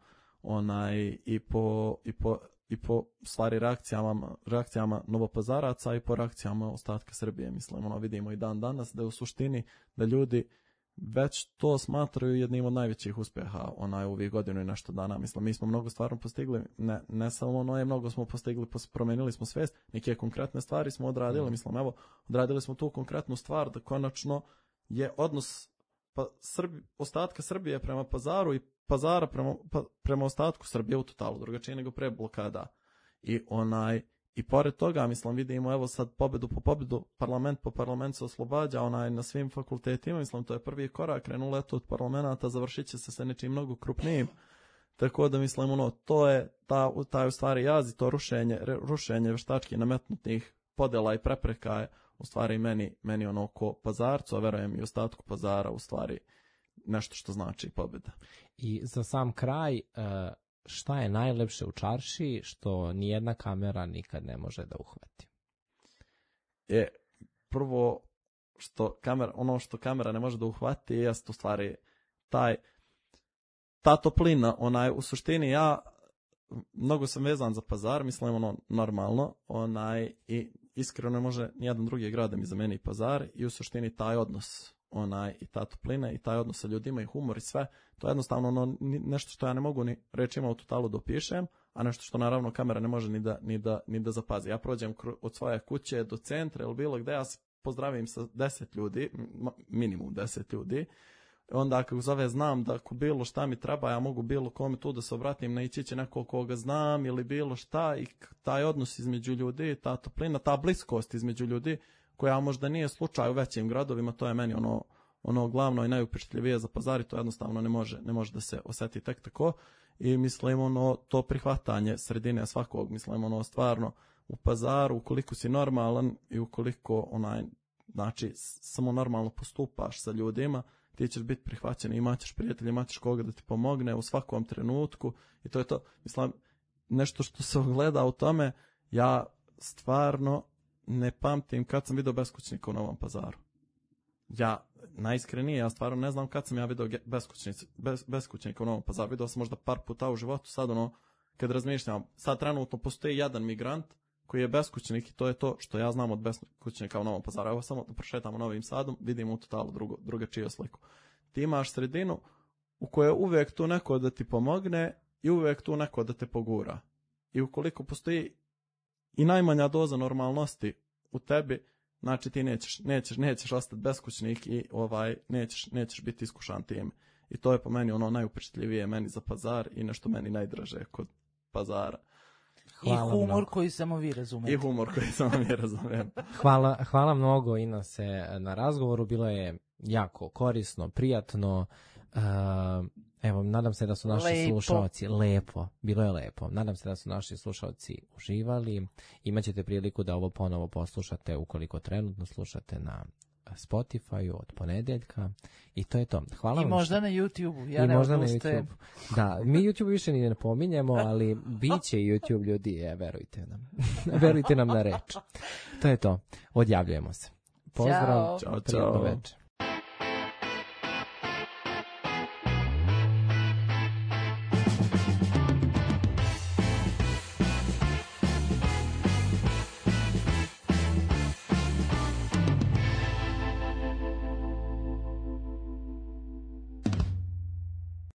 i po stvari reakcijama Novopazaraca i po reakcijama ostatka Srbije. Mislim, vidimo i dan danas da je u suštini da ljudi već to smatraju jednim od najvećih uspjeha u ovih godinu i nešto dana. Mislim, mi smo mnogo stvarno postigli, ne samo mnogo smo postigli, promenili smo svijest, neke konkretne stvari smo odradili, mislim, evo, odradili smo tu konkretnu stvar da konačno je odnos ostatka Srbije prema Pazaru i Pazara prema ostatku Srbije u totalu drugačije nego pre blokada. I pored toga, mislim, vidimo evo sad pobedu po pobedu, parlament po parlament se oslobađa na svim fakultetima, mislim, to je prvi korak, krenulo je to od parlamenta, završit će se sa nečim mnogo krupnijim, tako da mislim, to je taj u stvari jaz i to rušenje veštački nametnutih podela i prepreka je u stvari meni ko Pazarcu, a verujem i ostatku Pazara u stvari nešto što znači pobjeda. I za sam kraj, šta je najlepše u čaršiji što nijedna kamera nikad ne može da uhvati? Prvo, što kamera ne može da uhvati jest u stvari ta toplina, u suštini ja mnogo sam vezan za Pazar, mislim normalno, i iskreno ne može nijedan drugi grad da mi zameni Pazar i u suštini taj odnos, i ta toplina i taj odnos sa ljudima i humor i sve, to je jednostavno nešto što ja ne mogu ni rečima u totalu da opišem, a nešto što naravno kamera ne može ni da zapazi. Ja prođem od svoje kuće do centra ili bilo gde, ja se pozdravim sa 10 ljudi, minimum 10 ljudi, onda ako zove znam da ako bilo šta mi treba, ja mogu bilo kome tu da se obratim, naići će neko koga znam ili bilo šta, i taj odnos između ljudi, ta toplina, ta bliskost između ljudi, koja možda nije slučaj u većim gradovima, to je meni ono glavno i najupečatljivije za Pazar i to jednostavno ne može da se osjeti tek tako. I mislim to prihvatanje sredine svakog, mislim stvarno u Pazaru, ukoliko si normalan i ukoliko znači samo normalno postupaš sa ljudima, ti ćeš biti prihvaćen, imaćeš prijatelja, imaćeš koga da ti pomogne u svakom trenutku i to je to. Mislim, nešto što se ogleda u tome, ja stvarno ne pamtim kad sam vidio beskućnika u Novom Pazaru. Ja, najiskrenije, ja stvarno ne znam kad sam ja vidio beskućnika u Novom Pazaru. Vidio sam možda par puta u životu, sad kad razmišljam, sad trenutno postoji jedan migrant koji je beskućnik i to je to što ja znam od beskućnika u Novom Pazaru. Evo samo da prošetamo Novim Sadom, vidimo u totalu drugačiju sliku. Ti imaš sredinu u kojoj je uvijek tu neko da ti pomogne i uvijek tu neko da te pogura. I ukoliko postoji i najmanja doza normalnosti u tebi, znači ti nećeš ostati beskućnik i nećeš biti iskušan tim. I to je po meni najupečatljivije meni za Pazar i nešto meni najdraže kod Pazara. Hvala. I humor koji samo vi razumete. Hvala mnogo, Inase, na razgovoru. Bilo je jako korisno, prijatno. Evo, nadam se da su naši slušalci bilo je lepo. Nadam se da su naši slušalci uživali. Imaćete priliku da ovo ponovo poslušate ukoliko trenutno slušate na Spotify od ponedeljka i to je to. Hvala i vam. Možda na YouTube-u. Ja ne odustajem. Da, mi YouTube više ni ne pominjemo, ali bit će YouTube ljudi, verujte nam. Verujte nam na reč. To je to. Odjavljujemo se. Pozdrav. Ćao. Večer.